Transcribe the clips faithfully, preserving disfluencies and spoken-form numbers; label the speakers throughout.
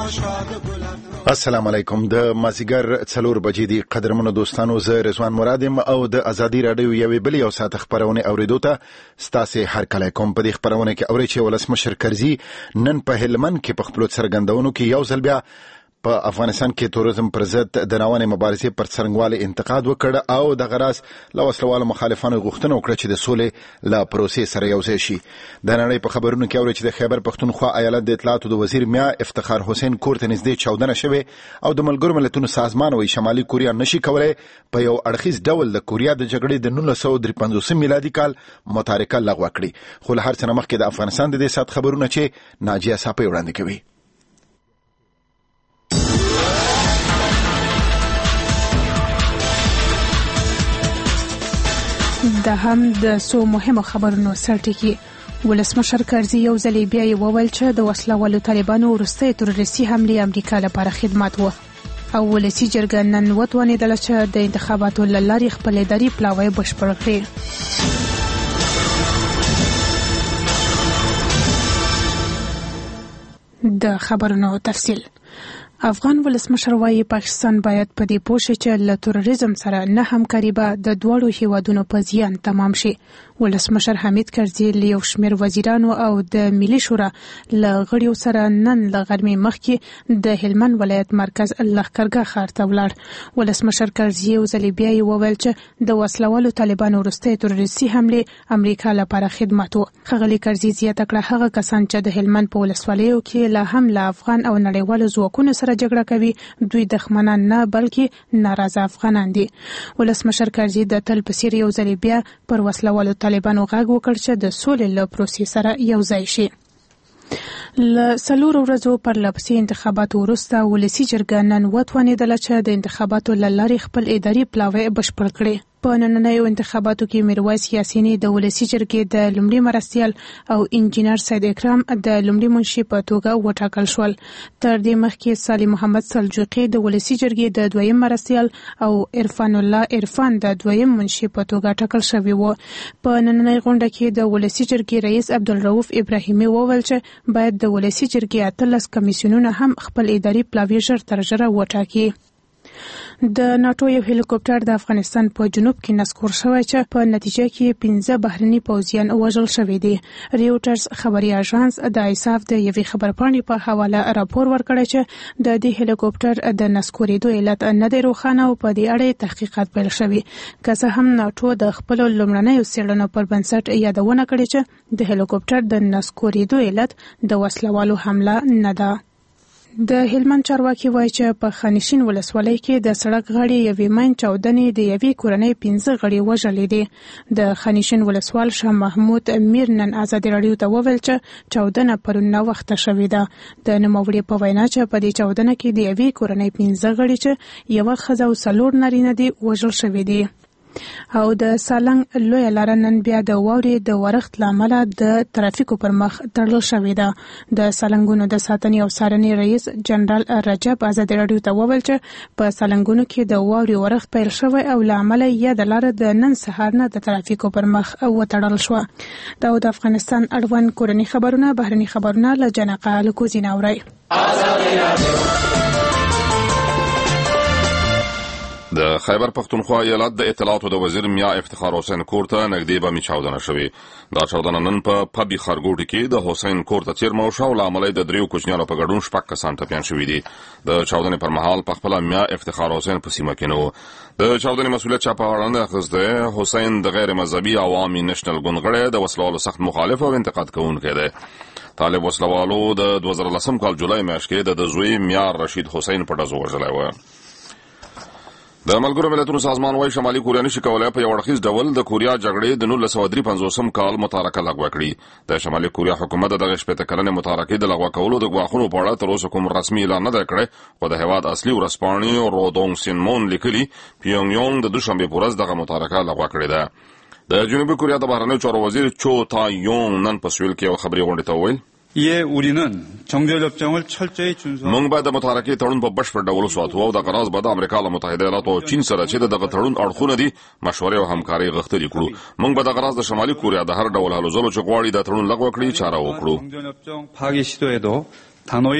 Speaker 1: السلام علیکم. د مازیګر څلور بجې دي. قدرمنو دوستانو، زه رضوان مرادم او د ازادي رادیو یوې بلې او ساعت خبرونه اوریدو ته ستاسو هر کله کوم. په دې خبرونه کې اوري چې ولسمشر کرزي نن په هلمند کې په خپل څرګندونو کې یو ځل بیا په افغانستان کې تورزم پر ضد د روانې مبارزې پر څرنګوالي انتقاد وکړ او د غراس لوسلوالو مخالفانو غوښتنه وکړه چې د سولې لا پروسې سره یوځای شي. د نړۍ په خبرونو کې اوري چې د خیبر پښتونخوا ایالت د اطلاعاتو د وزیر میا افتخار حسین کور ته نږدې چاودنه شوه او د ملګرو ملتونو سازمان وایي شمالي کوریا نشي کولای په یو اړخیز ډول د کوریا د جګړې د نولس سوه درې پنځوس میلادي کال متارکه لغوه کړي. خو له هر څه مخکې د افغانستان د دې سات خبرونه چې ناجیه صاحب وړاندې کوي.
Speaker 2: د هم د سو مهمه خبرونو سرټکی. ولسمشر کرزي یو ځل بیا وویل چې د وسلوالو طالبانو وروستي تروریستي حمله امریکا لپاره خدمات و او ولسی جرګه نن وتوانیدل چې د انتخاباتو لارې خپل اداري پلاوی بشپړ کړي. د خبرونو تفصیل. افغان ولسمشر وايي پاکستان باید په دې پوه شي چې له تروریزم سره نه همکاري به د دوړو هیوادونو په زیان تمام شي. ولسمشر حمید کرزي له یو شمېر وزیرانو او د ملي شورا له غړیو سره نن له غرمې مخکې د هلمند ولایت مرکز لښکرګاه ښار ته ولاړ. ولسمشر کرزي یو ځل بیا وویل چې د وسلوالو طالبانو وروستي تروریستي حمله امریکا لپاره خدمات و. ښاغلي کرزي زیاته کړه هغه کسان چې د هلمند په ولسوالیو کې له هم له افغان او نړیوالو ځواکونو سره جګړه کوي دوی دښمنان نه بلکې ناراضه افغانان دي. ولسمشر کرزي د تل په څیر یو ځل بیا پر وسلوالو طالبانو غږ وکړ چې د سولې له پروسې سره یو ځای شي. ل سلور ورځو پر لپسې انتخاباتو وروسته ولسی جرګه نن وتوانیدل چې د انتخاباتو لارې خپل اداري پلاوی بشپړ کړي. په نننیو انتخاباتو کې میرویس یاسینی د ولسی جرګې د لومړي مرستیال او انجینر سید اکرام د لومړي منشي په توګه وټاکل شول. تر دې مخکې صالح محمد سلجوقي د ولسی جرګې د دویم مرستیال او عرفان الله عرفان د دویم منشي په توګه ټاکل شوی و. په نننۍ غونډه کې د ولسی جرګې رئیس عبدالرؤف ابراهیمي وویل چې باید د ولسی جرګې اتلس کمیسیونونه هم خپل اداري پلاوی ژر تر ژره وټاکي. د ناتو یو هلیکوپټر د افغانستان په جنوب کې نسکور شوی چې په نتیجه کې پنځه بهرني پوځیان وژل شوي دي. ریوټرز خبري اژانس د ایساف د یوې خبرپاڼې په حواله راپور ورکړی چې د دې هلیکوپټر د نسکورېدو علت نه دی روښانه او په دې اړه تحقیقات پیل شوي. که څه هم ناتو د خپلو لومړنیو څېړنو پر بنسټ یادونه کړې چې د هلیکوپټر د نسکورېدو علت د وسلوالو حمله نه ده. د هلمند چارواکي وایي چې په خانشین ولسوالۍ کې د سړک غاړې یوې مین چاودنې د یوې کورنۍ پنځه غړي وژلي دي. د خانشین ولسوال شاه محمود میر نن ازادي راډیو ته وویل چې چاودنه پرون ناوخته شوې ده. د نوموړي په وینا چې په دې چاودنه کې د یوې کورنۍ پنځه غړي چې یوه ښځه او څلور نارینه دي وژل شوي دي. او د سالنګ لوی لار نن بیا د واورې د ورښت لامل د ترافیکو پر مخ تړل شوې ده. د سالنګونو د ساتنې او څارنې رئیس جنرال رجب ازادي راډیو ته وویل چې په سالنګونو کې د واورې ورښت پیل شوی او لامل یې د لار د نن سهار نه د ترافیکو پر مخ وتړل شو. دا د افغانستان اړوند کورني خبرونه. بهرني خبرونه له جنقه لکوزین اوري.
Speaker 3: د خیبر پښتونخوا ایالت د اطلاعاتو د وزیر میا افتخار حسین کور ته نږدې بمي چاودنه شوې. دا چاودنه نن په پبي خرګوټي کې د حسین کور ته چیرمه وشوه او له امله د دریو کوچنیانو په ګډون شپږ کسان ټپیان شوي دي. د چاودنې پر مهال په خپله میا افتخار حسین په سیمه کې نه و. د چاودنې مسؤلیت چا په غاړه نه اخیستی. حسین د غیر مذهبي عوامي نشنل ګوند غړی د وسلوالو سخت مخالف او انتقاد کوونکی دی. طالب وسلوالو د دوه زره لسم کال جولای میاشت کې د زوی میا رشید حسین په ډزو وژلی و. د ملګرو ملتونو سازمان وايي شمالي کوریا نشي کولای په یو اړخیز ډول د کوریا جګړې د نولس سوه درې پنځوسم کال متارکه لغوه کړي. د شمالي کوریا حکومت دغه شپېته کلنې متارکې د لغوه کولو د ګواښونو په اړه تر اوسه کوم رسمي اعلان نه دی کړی، خو د هېواد اصلي ورځپاڼې رودونګ سینمون لیکلي پیونګ یانګ د دوشنبې په ورځ دغه متارکه لغوه کړې ده. د جنوبي کوریا د بهرنیو چارو وزیر چو تا یونګ نن په سویل کې یو خبري غونډې ته وویل
Speaker 4: 예, 우리는 정절 협정을 철저히 준수.
Speaker 3: موږ باید د متارکې تړون په بشپړ ډول وساتو او د غراض به د امریکا له متحده ایالاتو او چین سره چې دغه تړون اړخونه دي مشورې او همکاري غوښتنې کړو. موږ به د غراض د شمالي کوریا د هر ډول هلو ځلو چې غواړي د تړون لغوه کړي چاره وکړو.
Speaker 4: 정절 협정 파기 시도에도 단호히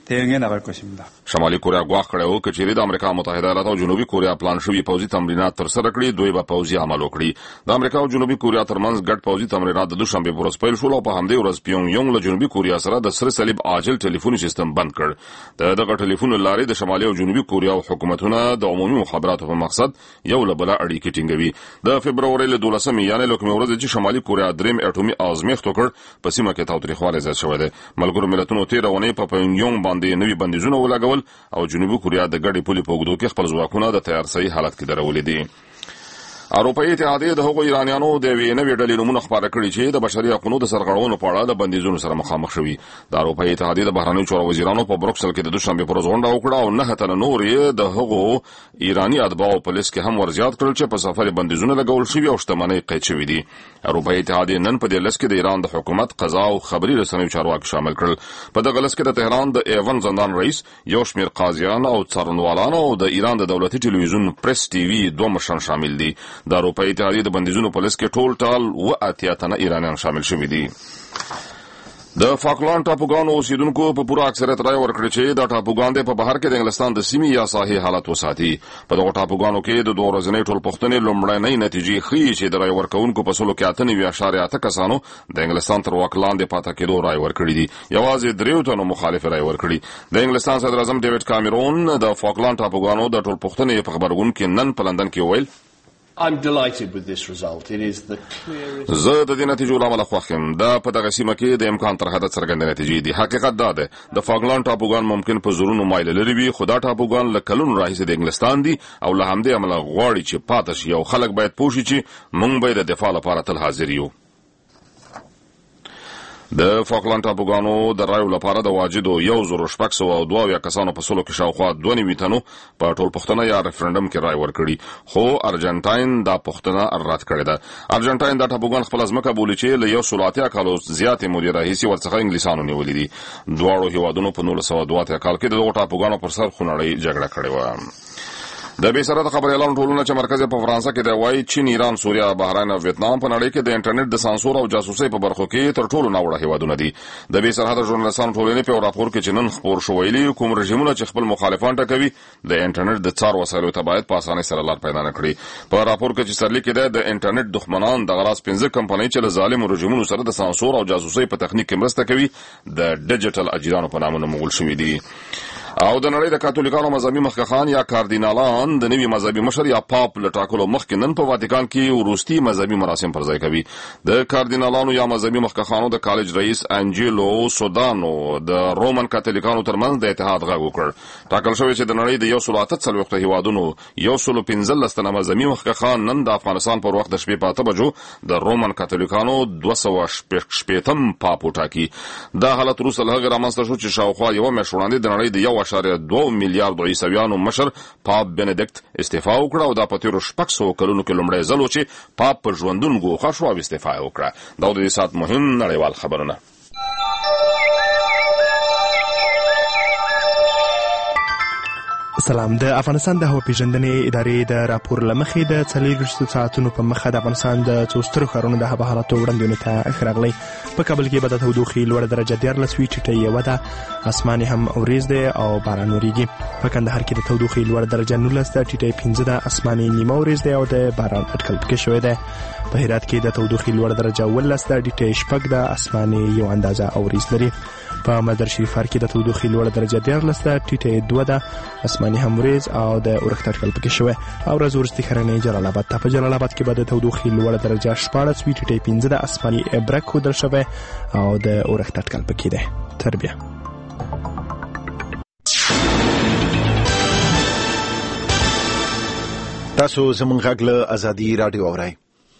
Speaker 4: 대응해 나갈 것입니다.
Speaker 3: شمالي کوریا غواخ کړو چې چیرې د امریکا متحده ایالات او جنوبي کوریا پلان شوی پوځي تمرینات تر سره کړي دوی به پوځي عمل وکړي د امریکا او جنوبي کوریا ترمنځ ګډ پوځي تمرینات د دوشنبه پر ورځ پیل شول او په همدې ورځ پیونګ یونګ له جنوبي کوریا سره د سره صلیب عاجل ټلیفوني سیستم بند کړ د دغه ټلیفون لارې د شمالي او جنوبي کوریا او حکومتونو د عمومي مخابراتو په مقصد یو له بل اړیکې ټینګوي د فبرवरी له دولسمې یعنی له کومې ورځې چې شمالي کوریا دریم اټومي ازمیښت وکړ په سیمه کې تاوتریخوالی زیات شوی دی ملګرو ملتونو تیر اونۍ په پیونګ یونګ باندې نوي بندیزونه ولګول او جنوبي کوریا د ګډې پولې په اوږدو کې خپل ځواکونه د تیارسۍ حالت کې درولې دي اروپایي اتحادیه د هغو ایرانیانو د یوې نوې ډلې نومونه خپاره کړي چې د بشري حقوقو د سرغړونو په اړه د بندیزونو سره مخامخ شوي د اروپایي اتحادیې د بهرنیو چارو وزیرانو په بروکسل کې د دوشنبه پر ورځ غونډه وکړه او نه تنه نور یې د هغو ایراني اتباعو په لیست کې هم ورزیات کړل چې په سفر بندیزونه لګول شوي او شتمنۍ قید شوي دي اروپایي اتحادیه نن په دې لیست کې د ایران د حکومت قضا او خبري رسنیو چارواکي شامل کړل په دغه لیست کې د تهران د ایون زندان رئیس یو شمېر قاضیان او څارنوالان او د ایران د دولتي ټلویزیون پریس ټي وي دوه مشران شامل دي د اروپایي اتحادیې د بندیزونو په لیست کې ټول ټال و اتیا تنه ایرانیان شامل شوي دي د فاکلانډ ټاپوګانو اوسیدونکو په پوره اکثریت رای ورکړي چې د ټاپوګان په بهر کې د انګلستان د سیمې یا ساحې حالت وساتي په دغه ټاپوګانو کې د دوه ورځې ټولپوښتنې لومړنۍ نتیجې ښیي چې د رای ورکوونکو په سلو کې اته نوي اعشاریه اته کسانو د انګلستان تر واک لاندې پاتې کېدو رای ورکړي دي یوازې دریو تنو مخالف رای ورکړي د انګلستان صدر اعظم ډیوډ کامرون د فاکلانډ ټاپوګانو د ټولپوښتنې په خبرګون کې نن په لندن کې وویل
Speaker 5: I'm delighted with this result. It is the clearest.
Speaker 3: زه د دې نتیجو لامل خوښ یم دا په دغه سیمه کې د امکان تر حده څرګندې نتیجې دي حقیقت دا ده د فاکلانډ ټاپوګان ممکن په زورونو مایل لري وي خو دا ټاپوګان له کلونو راهیسې د انګلستان دي او له همدې امله غواړي چې پاتې شي او خلک باید پوه شي چې موږ به د دفاع لپاره تل حاضر یو د فاکلانډ ټاپوګانو د رایو لپاره د واجدو یو زر شپږ سوه او دوه اویا کسانو په سلو کې شاوخوا دوه نوي تنو په ټولپوښتنه یا ریفرنډم کې رای ورکړي خو ارجنټاین دا پوښتنه رد کړې ده ارجنټاین دا ټاپوګان خپل ځمکه بولي چې له یو سل اتیا کالو زیاتې مودې راهیسې ورڅخه انګلیسانو نیولې دي دواړو هیوادونو په نولس سوه دوه اتیا کال کې د دغو ټاپوګانو پر سر خونړۍ جګړه کړې وه د بې سرحده خبري اعلان ټولونه چې مرکز په فرانسه کې دی وایي چین ایران سوریه بحرین او ویتنام په نړۍ کې د انټرنیټ د سانسور او جاسوسۍ په برخو کې تر ټولو ناوړه هیوادونه دي د بې سرحده ژورنالیستانو ټولنې په راپور کې چې نن خپور شو ویلي کوم رژیمونه چې خپل مخالفان ټاکوي د انټرنیټ د څار وسایلو ته باید په اسانۍ سره لار پیدا نه کړي په راپور کې چې سرلیک دی د انټرنیټ دښمنان د غراس پنځه کمپنۍ چې له ظالم رژیمونو سره د سانسور او جاسوسۍ په تخنیک کې مرسته کوي د ډیجیټل اجرانو په نامه نومول شوي دي او د نړۍ د کاتولیکانو مذهبي مخکښان یا کاردینالان د نوي مذهبي مشر یا پاپ له ټاکلو مخکې نن په واتیکان کې وروستي مذهبي مراسم پر ځای کوي د کاردینالانو یا مذهبي مخکښانو د کالج رئیس انجیلو سودانو د رومن کاتولیکانو ترمنځ د اتحاد غږ وکړ ټاکل شوی چې د نړۍ د یو سل اته څلوېښت هیوادونو یو سل پنځلس تنه مذهبي مخکښان نن د افغانستان پر وخت د شپې په اته بجو د رومن کاتولیکانو دوه سوه شپېتم پاپ وټاکي دا حالت وروسته له هغې رامنځته شو چې شاوخوا یوه میاشت وړاندې د نړۍ د یو اشاریه دوه میلیارډ عیسویانو مشر پاپ بندیکت استعفا وکړه او دا په تیرو شپږ سوه کلونو کې لومړی ځل و چې پاپ په ژوندون ګوښه شو او استعفا یې وکړه دا د دې ساعت مهم نړیوال خبرونه
Speaker 6: سلام د افغانستان د هوا پیژندنې ادارې د راپور لمخې د څلوېښتو ساعتونو په مخه د افغانستان د څو سترو ښارونو د هوا حالاتو وړاندوینې ته ښه راغلی په کابل کې به د تودوخې لوړه درجه دیارلس وي ټیټه یوه ده اسمان هم اوریځ دی او باران وریږي په کندهار کې د تودوخې لوړه درجه نولس ده ټیټه پنځه ده اسمان نیمه اوریځ دی او د باران اټکل پکې شوی دی په هرات کې د تودوخې لوړه درجه اوولس ده ټیټه شپږ ده اسمان یو اندازه اوریځ لري په مزار شریف ښار کې د تودوخې لوړه درجه دیارلس ده ټیټه دوه ده اسماني هم وریځ او د اورښت اټکل پکې شوی او ورځ وروستي ښرنې جلال آباد ته په جلال آباد کې به د تودوخې لوړه درجه شپاړس وي ټیټه پنځه ده اسماني برک ښودل شوی او د اورښت اټکل پکې دی تر بیا
Speaker 1: تاسو زموږ غږ له ازادي راډیو اورئ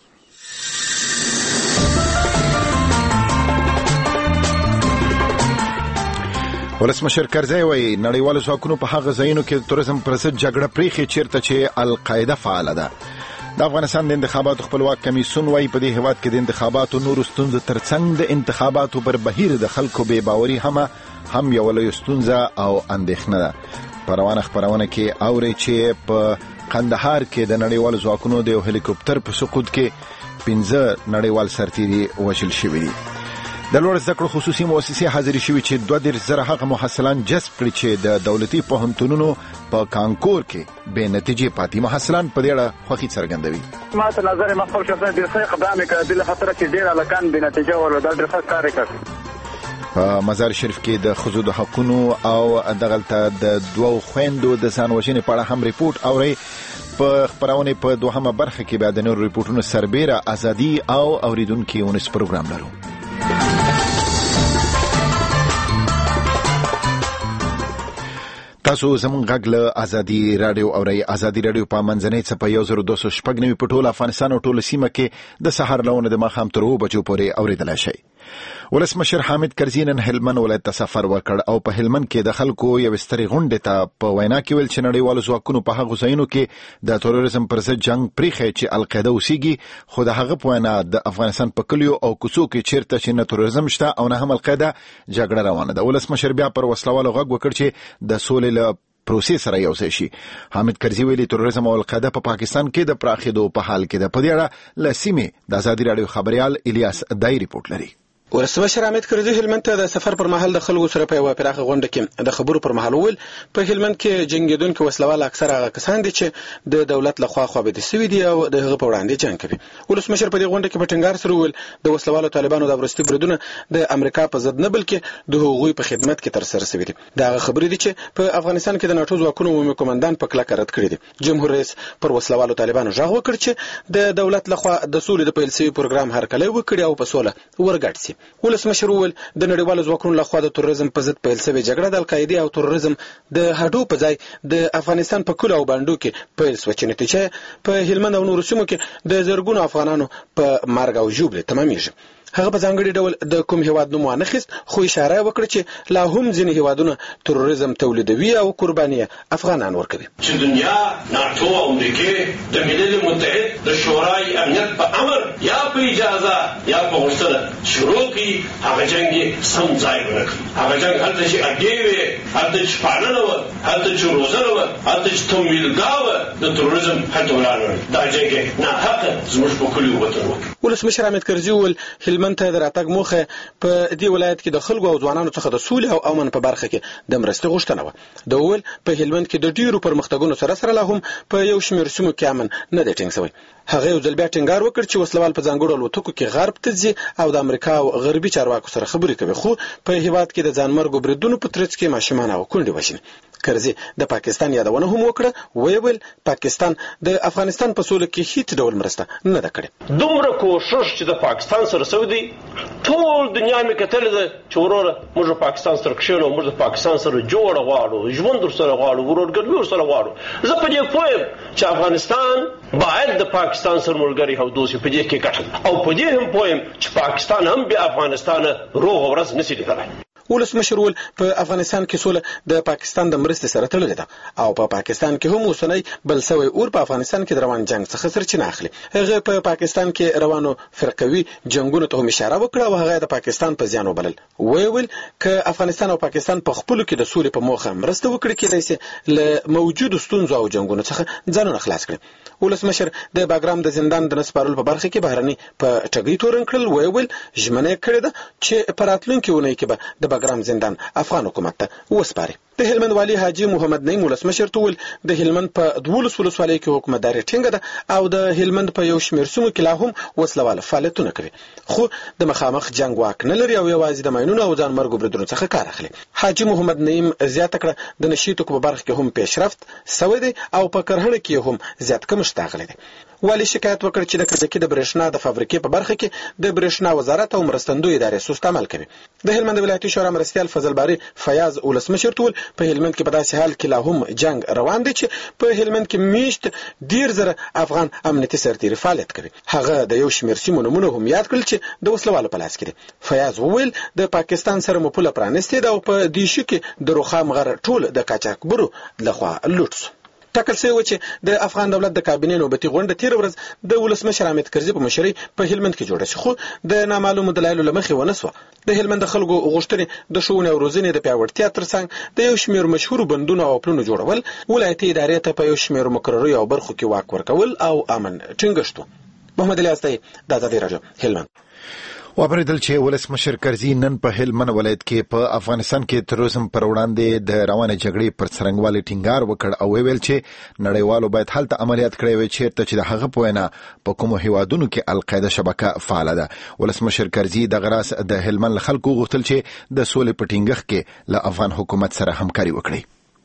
Speaker 1: ولسمشر کرزی وایي نړیوالو ځواکونو په هغه ځایونو کې د توریزم پر ضد جګړه پریښې چیرته چې القاعده فعاله ده د افغانستان د انتخاباتو خپلواک کمیسیون وایي په دې هیواد کې د انتخاباتو نورو ستونزو ترڅنګ د انتخاباتو پر بهیر د خلکو بې باوري هم هم یو لویه ستونزه او اندېښنه ده په روانه خپرونه کې اورئ چې په قندهار کې د نړیوالو ځواکونو د یو هلیکوپټر په سقوط کې پنځه نړیوال سرتیري وژل شوي دي د لوړ زده کړو خصوصي مؤسسې حاضرې شوې چې دوه دېرش زره هغه محصلان جذب کړي چې د دولتي پوهنتونونو په کانکور کې بې نتیجې پاتې. محصلان په دې اړه خوښي څرګندوي.
Speaker 7: ما ته نظر ما خپل شخصي ډېر ښه اقدام وکړ د خاطر چې ډېر هلکان بې نتیجه ول دا ډېر ښه کار وکړ.
Speaker 1: په مزار شریف کې د ښځو د حقونو او دغلته د دوو خويندو د ځان وژنې په اړه هم ریپورت اوري. په خبرونه په دوهمه برخه کې بیا د نور ریپورتونو سربېره ازادي او اوریدونکو ونس پروګرام لرو. تاسو زمون غږ له ازادي رادیو او رای ازادي رادیو په منځنۍ څپه یو زر دوه سوه شپږ نوي په ټول افغانستان او ټول سیمه کې د سحر لونه د ماښام تر اوو بجو پورې اوریدلای شئ. ولسمشر حامد کرزي نن هلمند ولایت ته سفر وکړ او په هلمند کې د خلکو یو سترې غونډې ته په وینا کې ویل چې نړیوالو ځواکونو په هغه ځایونو کې د تروریزم پر ضد جنگ پریښی چې القاعده اوسېږي، خو د هغه په وینا د افغانستان په کلیو او کوڅو کې چیرته چې نه تروریزم شته او نه هم القاعده جګړه روانه ده. ولسمشر بیا پر وسلوالو غږ وکړ چې د سولې له پروسې سره یو ځای شي. حامد کرزي ویلي تروریزم او القاعده په پاکستان کې د پراخېدو په حال کې ده. په دې اړه له سیمې د ازادي رادیو خبريال الیاس دای ریپورت لري.
Speaker 8: ولسمشر حامد کرزي هلمند ته د سفر پر مهال د خلکو سره په یوه پراخه غونډه کې د خبرو پر مهال وویل په هلمند کې جنگیدونکو وسلوال اکثره هغه کسان دي چې د دولت لخوا خوابدي شوي دي او د هغه په وړاندې جنګ کوي. ولسمشر په دې غونډه کې په ټینګار سره وویل د وسلوالو طالبانو د ورستي بریدونه د امریکا په ضد نه بلکې د هغوی په خدمت کې تر سره شوي دي. دا هغه خبرې دي چې په افغانستان کې د ناتو ځواکونو عمومي قومندان په کلکه رد کړي دي. جمهور رئیس پر وسلوالو طالبانو غږ وکړ چې د دولت لخوا د سولې د پیل شوي پروګرام هرکلی وکړي او په سوله ورګډ شي. ولسمشر د نړیوالو ځواکونو لخوا د تروریزم په ضد پیل شوې جګړه د القاعده او تروریزم د هډو په ځای د افغانستان په کلو او باندو کې پیل شوه چې نتیجه په هلمند او نورو سیمو کې د زرګونو افغانانو په مرګ او ژوبله تمامېږي. هغه په ځانګړي ډول د کوم هیواد نوم وانخیست، خو اشاره وکړه چې لا هم ځینې هیوادونه تروریزم تولیدوي او قرباني افغانان ورکوي.
Speaker 9: چې دنیا ناتو او امریکا د ملل متحد د شورای امنیت په امر یا په اجازه یا په غوښتنه شروع کړي هغه جنگ سم ځای ورکړي. هغه جنگ هلته چې اډې وي، هلته چې پالنه وه، هلته چې روزنه وه، هلته چې تمویلګاه وه، د تروریزم هلته ولاړ دا جنگ ناحقه زموږ په کلیو وطن وکړي.
Speaker 8: ولسمشر حامد کرزي وویل هلمند ته د راتګ موخه په دې ولایت کې د خلکو او ځوانانو څخه د سولې او امن په برخه کې د مرستې غوښتنه وه. د وویل په هلمند کې د ډیرو پرمختګونو سره سره لا هم په یو شمېر سیمو کې امن نه دی ټینګ شوی. هغه یو ځل بیا ټینګار وکړ چې وسلوال په ځانګړو الوتکو کې غرب ته ځي او د امریکا او غربي چارواکو سره خبرې کوي، خو په هیواد کې د ځانمرګو بریدونو په ترڅ کې ماشومان او کونډې وژني. کرزي د پاکستان یادونه هم وکړه، ویل پاکستان د افغانستان په سوله کې هیڅ ډول مرسته نه ده کړې.
Speaker 9: دومره کوشش چې د پاکستان سره سوي دي، ټول دنیا مې کتلې ده چې وروره موږ پاکستان سره کښېنو، موږ د پاکستان سره جوړه غواړو، ژوند ورسره غواړو، ورورګلوي ورسره غواړو. زه په دې پوهیم چې افغانستان باید د پاکستان سره ملګری او دوست په دې کې ګټه، او په دې هم پوهیم چې پاکستان هم بیا افغانستان روغ ورځ نشي لیدلی.
Speaker 8: ولسمشر وویل په افغانستان کې سوله د پاکستان د مرستې سره تړلې ده او په پا پاکستان کې هم اوسنی بل سوی اور په افغانستان کې د روان جنگ څخه سرچینه اخلي. هغه په پا پاکستان کې روانو فرقوي جنگونو ته هم اشاره وکړه او هغه د پاکستان په زیان وبلل. ویل ک افغانستان او پاکستان په خپل کې د سولې په موخه مرسته وکړي کېدای شي له موجودو ستونزو او جنگونو څخه ځانونه خلاص کړي. ولسمشر د باګرام د زندان د نسپارلو په برخه کې بهرني په ټګۍ تورن کړل. ویل ژمنه کړې ده چې په راتلونکي اونۍ کې به د باګرام زندان افغان حکومت ته وسپاري. د هلمند والی حاجی محمد نعیم ولسمشر ته ویل د هلمند په دولس ولسوالیو کې حکومتداري ټینګه ده او د هلمند په یو شمېر سیمو کې لا هم وسلواله فعالیتونه کوي، خو د مخامخ جنگ واک نه لري او یوازې د ماینونو او ځانمرګو بریدونو څخه کار اخلي. حاجی محمد نعیم زیاته کړه د نشي توکو په برخه کې هم پیشرفت سوی دی او په کرهڼه کې هم زیات کمښت راغلی دی. والی شکایت وکړ چې د کجکي د برېښنا د فابریکې په برخه کې د برېښنا وزارت او مرستندوی ادارې سست عمل کوي. د هلمند ولایتي شورا مرستیال فضل باری فیاض ولسمشر ته ویل په هلمند کې په داسې حال کې لا هم جنگ روان دی چې په هلمند کې میشت ډیر زره افغان امنیتي سرتیري فعالیت کوي. هغه د یو شمېر سیمو نومونه هم یاد کړل چې د وسلوالو په لاس کې دي. فیاض وویل د پاکستان سره مو پوله پرانستې ده او په دې شي کې د روخام غر ټول د قاچاقبرو لخوا لوټ شو. ټاکل شوی چې د افغان دولت د کابینې نوبتي غونډه تیر ورځ د ولسمشر حامد کرزي په مشرۍ په هلمند کې جوړه شي، خو د نامعلومو دلایلو له مخې ونه سوه. د هلمند خلکو غوښتنې د ښوونې او روزنې د پیاوړتیا ترڅنګ د یو شمېر مشهورو بندونو او پلونو جوړول، ولایتي ادارې ته په یو شمېر مقرریو او برخو کې واک ورکول او امن ټینګښت و. محمد الیاس دی د ازادي راډیو هلمند.
Speaker 1: وبریدل چې ولسمشر کرزي نن په هلمند ولایت کې په افغانستان کې تروریزم پر وړاندې د روانه جګړې پر څرنګوالي ټینګار وکړ او ویل چې نړیوالو باید هلته عملیات کړی وي چې ته چې د هغه په وینا په کومو هیوادونو کې القاعده شبکه فعال ده. ولسمشر کرزي د غراس د هلمند خلکو غوښتل چې د سولې په ټینګښت کې له افغان حکومت سره همکاري وکړي.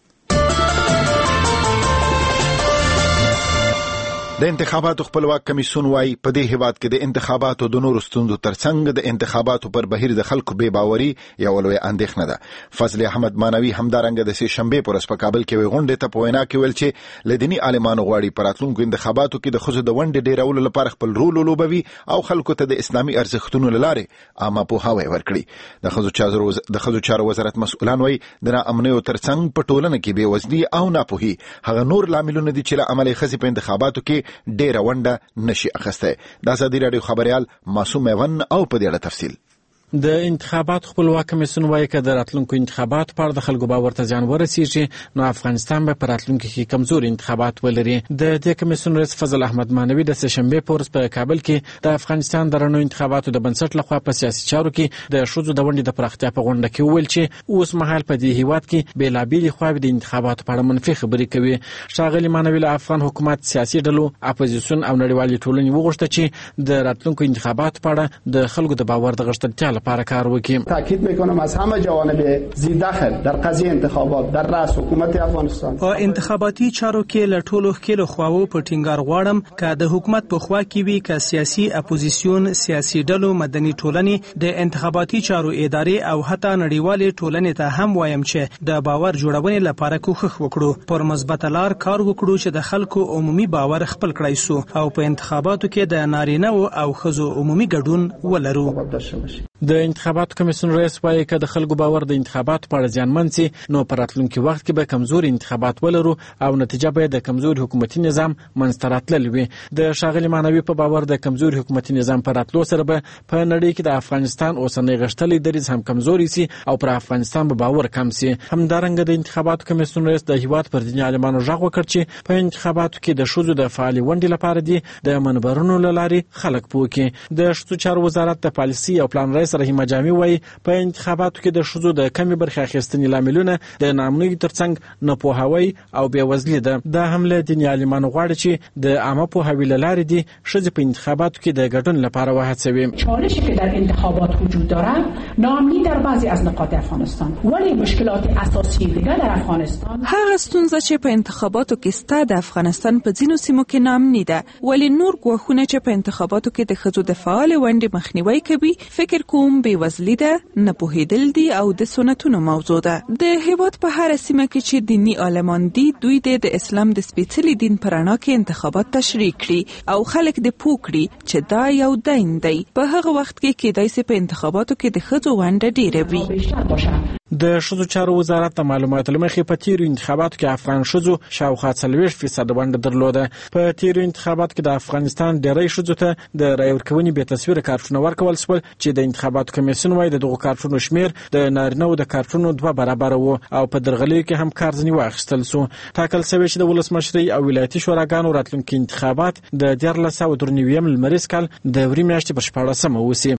Speaker 1: د انتخاباتو خپلواک کمیسیون وايي په دې هیواد کې د انتخاباتو د نورو ستونزو ترڅنګ د انتخاباتو پر بهیر د خلکو بې باوري یو لوی اندېښنه ده. فضل احمد مانوي همدارنګه د سه شنبه پر ورځ په کابل کې غونډه ته په وینا کې ویل چې لدینی عالمانو غواړي په راتلونکو انتخاباتو کې د خزو د ونډې ډیرولو لپاره خپل رول لوبوي او خلکو ته د اسلامي ارزښتونو لاره عامه پوهاوی ورکړي. د خزو چارو د خزو چارو وزارت مسؤلان وايي د ناامنیو ترڅنګ په ټولنه کې بې وزلي او ناپوهي هغه نور لاملونه دي چې له عملي خزي په انتخاباتو کې ډیره ونډه نشي اخسته. د ازادي راډیو خبريال معصوم میون او په دې اړه تفصیل.
Speaker 10: د انتخابات خپلواک کمیسیون وايي چې د راتلونکو انتخابات پر د خلکو باور ته ځان ورسیږي نو افغانستان به پر راتلونکو کې کمزوري انتخابات ولري. د دې کمیسیون رئیس فضل احمد مانوي د سهشنبه په ورځ په کابل کې د افغانستان د رڼو انتخاباتو د بنسټ لخوا په سیاسي چارو کې د شوزو د ونډې د پراختیا په غونډه کې ویل چې اوس مهال په دې هیواد کې بیلابېل خواوې د انتخاباتو په اړه منفي خبرې کوي. ښاغلي مانوي له افغان حکومت، سیاسي ډلو، اپوزیسیون او نړیوالې ټولنې وغوښته چې د راتلونکو انتخاباتو په اړه د خلکو د باور د غښتلتیا لپاره کار وکړي.
Speaker 11: تاکید میکنم از همه جوانب ذی دخل در قضیه انتخابات در رأس حکومت افغانستان
Speaker 12: په انتخاباتي چارو کې له ټولو ښکېلو خواو په ټینګار غواړم که د حکومت په خوا کې وي که سیاسي اپوزیسیون، سیاسي ډلو، مدني ټولنې، د انتخاباتي چارو ادارې او حتی نړیوالې ټولنې ته هم وایم چې د باور جوړونې لپاره کوښښ وکړو، پر مثبت لار کار وکړو چې د خلکو عمومي باور خپل کړای سو او په انتخاباتو کې د نارینه او ښځو عمومي ګډون ولرو.
Speaker 10: د انتخاباتو کمیسیون رئیس وايي چې د خلکو باور د انتخاباتو په اړه زیانمن سي نو په راتلونکي وخت کې به کمزوري انتخابات ولرو او نتیجه به د کمزوري حکومتي نظام منځته راتلل وي. د ښاغلي مانوي په باور د کمزوري حکومتي نظام په راتلو سره به په نړۍ کې د افغانستان اوسنۍ غښتلي دریځ هم کمزوري سي او پر افغانستان به باور کم سي. همدارنګه د انتخاباتو کمیسیون رئیس د هیواد پر دیني عالمانو غږ وکړ چې په انتخاباتو کې د ښځو د فعالي ونډې لپاره دي د منبرونو له لارې خلک پوه کړي. د ښځو چارو وزارت د پالیسي او پلان رئیس رحیمه جامي وايي په انتخاباتو کې د ښځو د کمې برخې اخیستنې لاملونه د ناامنۍ ترڅنګ ناپوهاوی او بېوزلي ده. دا هم له دیني عالمانو غواړي چې د عامه پوهاوي له لارې دي ښځې په انتخاباتو کې د ګډون لپاره وهڅوي.
Speaker 13: چالشی که در انتخابات وجود دارد ناامنی در بعضی از نقاط افغانستان ولی مشکلات اساسی دیگر در افغانستان
Speaker 14: هغه ستونزه چې په انتخاباتو کې ستا د افغانستان په ځینو سیمو کې ناامني ده ولی نور ګواښونه چې په انتخاباتو کې د ښځو د فعال ونډې مخنیوي کوي فکر کوم بېوزلي ده، نه پوهېدل دي او د سنتونو موضوع ده. د هیواد په هر سیمه کې چې دیني عالمان دي دوی د اسلام د سپېڅلي دین په رڼا کې انتخابات تشریح کړي او خلک د پوه کړي چې دا یو دین دی. په هغه وخت کې کېدای سي په انتخاباتو کې د ښځو ونډه ډېره وي.
Speaker 10: د ښځو چارو وزارت د معلوماتو له مخې په تیرو انتخاباتو کې افغان ښځو شاوخوا څلوېښت فیصد ونډه درلوده. په تیرو انتخاباتو کې د افغانستان ډېری ښځو ته د رایې ورکونې بې تصویره کارتونه ورکول شول چې د انتخاباتو کمیسیون وايي د دغو کارتونو شمېر د نارینه‌و د کارتونو دوه برابره و او په درغلیو کې هم کار ځینې واخیستل سو. ټاکل شوی چې د ولسمشرۍ او ولایتي شوراګانو راتلونکي انتخابات د دیارلس سوه درې نوي لمریز کال د وری میاشتې په شپاړسمه وسي.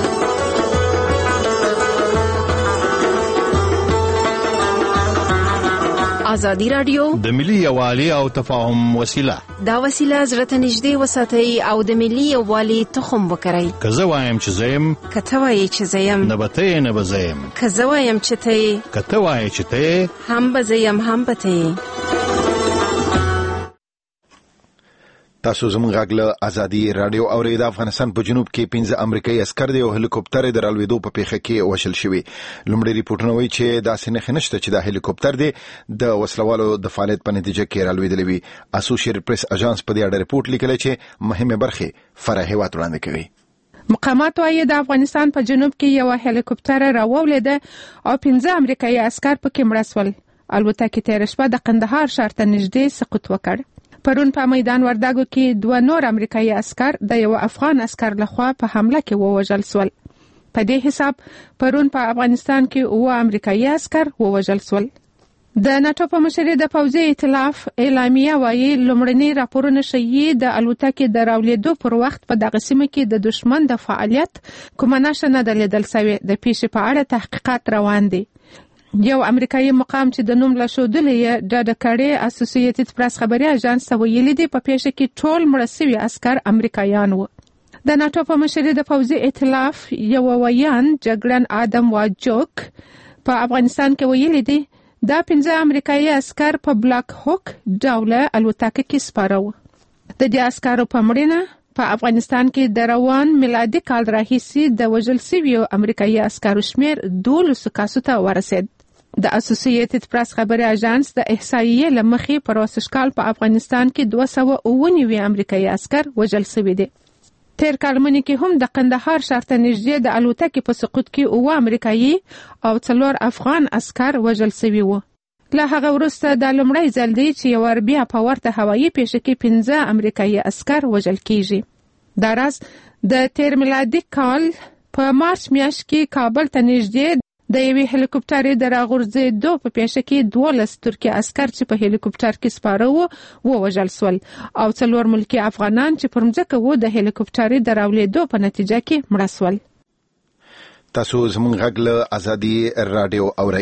Speaker 15: ازادي راډیو
Speaker 16: د ملي یووالي او تفاهم وسیله
Speaker 15: دا وسیله زړه ته نږدې وساتئ او د ملي یووالي تخم وکرئ.
Speaker 16: که زه وایم چې زه یم
Speaker 15: که ته وایې چې زه یم
Speaker 16: نه به ته یې نه به زه یم
Speaker 15: که زه وایم چې ته یې
Speaker 16: که ته وایې چې ته یې
Speaker 15: هم به زه یم هم به ته یې.
Speaker 1: تاسو زموږ غږ له ازادي راډیو اورئ. د افغانستان په جنوب کې پنځه امریکایي عسکر دی او هلیکوپټر د رالوېدو په پیښه کې وشل شوی. لومړی ریپورټونه وایي چې داسې نښې نشته چې د هلیکوپټر دی د وسلوالو د فعالیت په نتیجه کې رالوېدلی وي. اسوشیټډ پریس اژانس په دې اړه ریپورټ لیکلی چې مهمه برخه فرع هیواد وړاندې کوي.
Speaker 2: مقامات وايي د افغانستان په جنوب کې یو هلیکوپټر راوولید او پنځه امریکایي عسکر پکې مړه شول. الوتکه تېره شپه د قندهار ښار ته نږدې سقوط وکړ. پرون په میدان وردګو کې دوه نور امریکایي عسکر د یو افغان عسکر لخوا په حمله کې ووژل شول. په دې حساب پرون په افغانستان کې اوه امریکایي عسکر ووژل شول.
Speaker 17: د ناتو په مشرۍ د پوځي ائتلاف اعلامیه وایي لومړني راپورونه ښیي د الوتکې د راولیدو پر وخت په دغه سیمه کې د دشمن د فعالیت کومه نښه نه ده لیدل سوې. د پیښې په اړه تحقیقات روان دي. یو امریکایي مقام چې د نوم له ښودلو یې ډاډه کړی اسوسییټډ پریس خبري اژانس ته ویلي دي په پیښه کې ټول مړه سوي عسکر امریکایان وو. د ناتو په مشرۍ د پوځي ائتلاف یو ویان جګړن آدم واجوک په افغانستان کې ویلي دي دا پنځه امریکایي عسکر په بلاک هوک ډوله الوتکه کې سپاره وو. د دې عسکرو په مړینه په افغانستان کې د روان میلادي کال راهیسې د وژل شویو امریکایي عسکرو شمېر دولسو کسو ته ورسېد. د اسوسییټډ پریس خبري اژانس د احصایې له مخې په روسش کال په افغانستان کې دوه سوه اووه نوي امریکایي عسکر وژل شوي دي. تیر کال منی کې هم د قندهار ښار ته نږدې د الوتکې په سقوط کې اووه امریکایي او څلور افغان عسکر وژل شوي وو. له هغه وروسته دا لومړی ځل دی چې یو بیا په ورته هوایي پیښه کې پنځه امریکایي عسکر وژل کیږي. دا راز د تیر میلادي کال په مارچ میاشت کې کابل ته نږدې د یوې هلیکوپټرې د راغورځېدو په پیښه کې دولس ترکي عسکر چې په هلیکوپټر کې سپاره وو ووژل شول او څلور ملکي افغانان چې پر مځکه وو د هلیکوپټرې د راولیدو په نتیجه کې مړه شول.
Speaker 1: تاسو زموږ غږ له ازادي رادیو اورئ.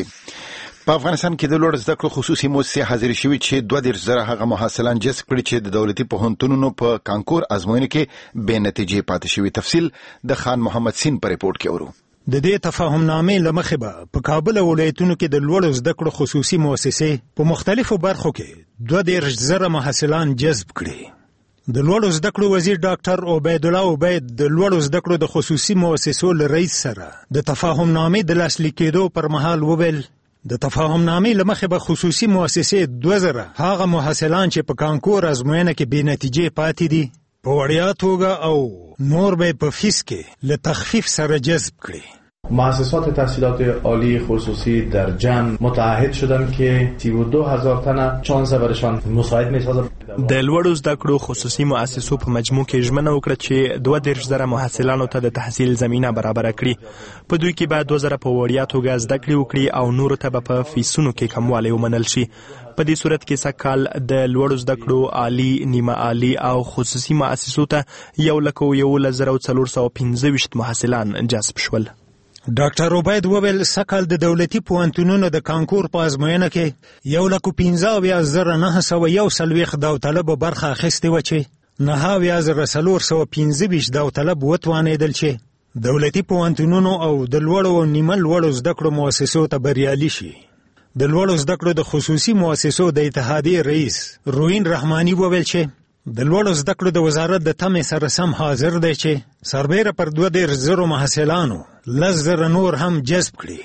Speaker 1: په افغانستان کې د لوړ زده کړو خصوصي موسسې حاضر شوي چې دوه دېرش زره هغه محصلان جذب کړي چې د دولتي پوهنتونونو په کانکور ازموینې کې بې نتیجې پاتې شوي. تفصیل د خان محمد سین په ریپورت کې اورو.
Speaker 18: د دې تفاهم نامې له مخې به په کابل ولایتونو کې د لوړو زده کړو خصوصي موسسې په مختلفو برخو کې دوه دېرش زره محصلان جذب کړي. د لوړو زده کړو وزیر ډاکټر عبید الله عبید د لوړو زده کړو د خصوصي موسسو له رئیس سره د تفاهم نامې د لاسلیک کېدو پر مهال وویل د تفاهم نامې له مخې به خصوصي موسسې دوه زره هغه محصلان چې په کانکور ازموینه کې بې نتیجې پاتې دي په وړیا توګه او نور به په فیس کې له تخفیف سره جذب کړي.
Speaker 19: مؤسسات تحصیلات عالی خصوصی در جمع متعهد شدن که سی و دو هزار تنه چانسه برشان مساعد میسازه.
Speaker 6: د لوړو زده کړو خصوصي مؤسسو په مجموع کې ژمنه وکړه چې دوه دېرش زره محصلانو ته د تحصیل زمینه برابره کړي. په دوی کې به دوه زره په وړیا توګه زده کړې وکړي او نورو ته به په فیسونو کې کموالی ومنل شي. په دې صورت کې سږ کال د لوړو زده کړو عالي، نیمه عالي او خصوصي مؤسسو ته یو لک یولس زره څلور سوه پنځه ویشت محصلان جذب شول.
Speaker 18: ډاکټر عبید وویل سږ د دولتي پوهنتونونو د کانکور په ازموینه کې یو لک پنځه اویا زره نهه سوه یو څلوېښت داوطلبو برخه اخیستې وه چې نهه اویا زره څلور سوه پنځه ویشت داوطلب وتوانېدل چې دولتي پوهنتونونو او د لوړو او نیمه لوړو زده کړو مؤسسو ته بریالي شي. د لوړو زده کړو د خصوصي مؤسسو د اتحادیې رئیس روین رحماني وویل چې د لوړو زده کړو د وزارت د تمې سره سم حاضر دی چې سربیره پر دوه دېرش زرو محصلانو لس زره نور هم جذب کړي.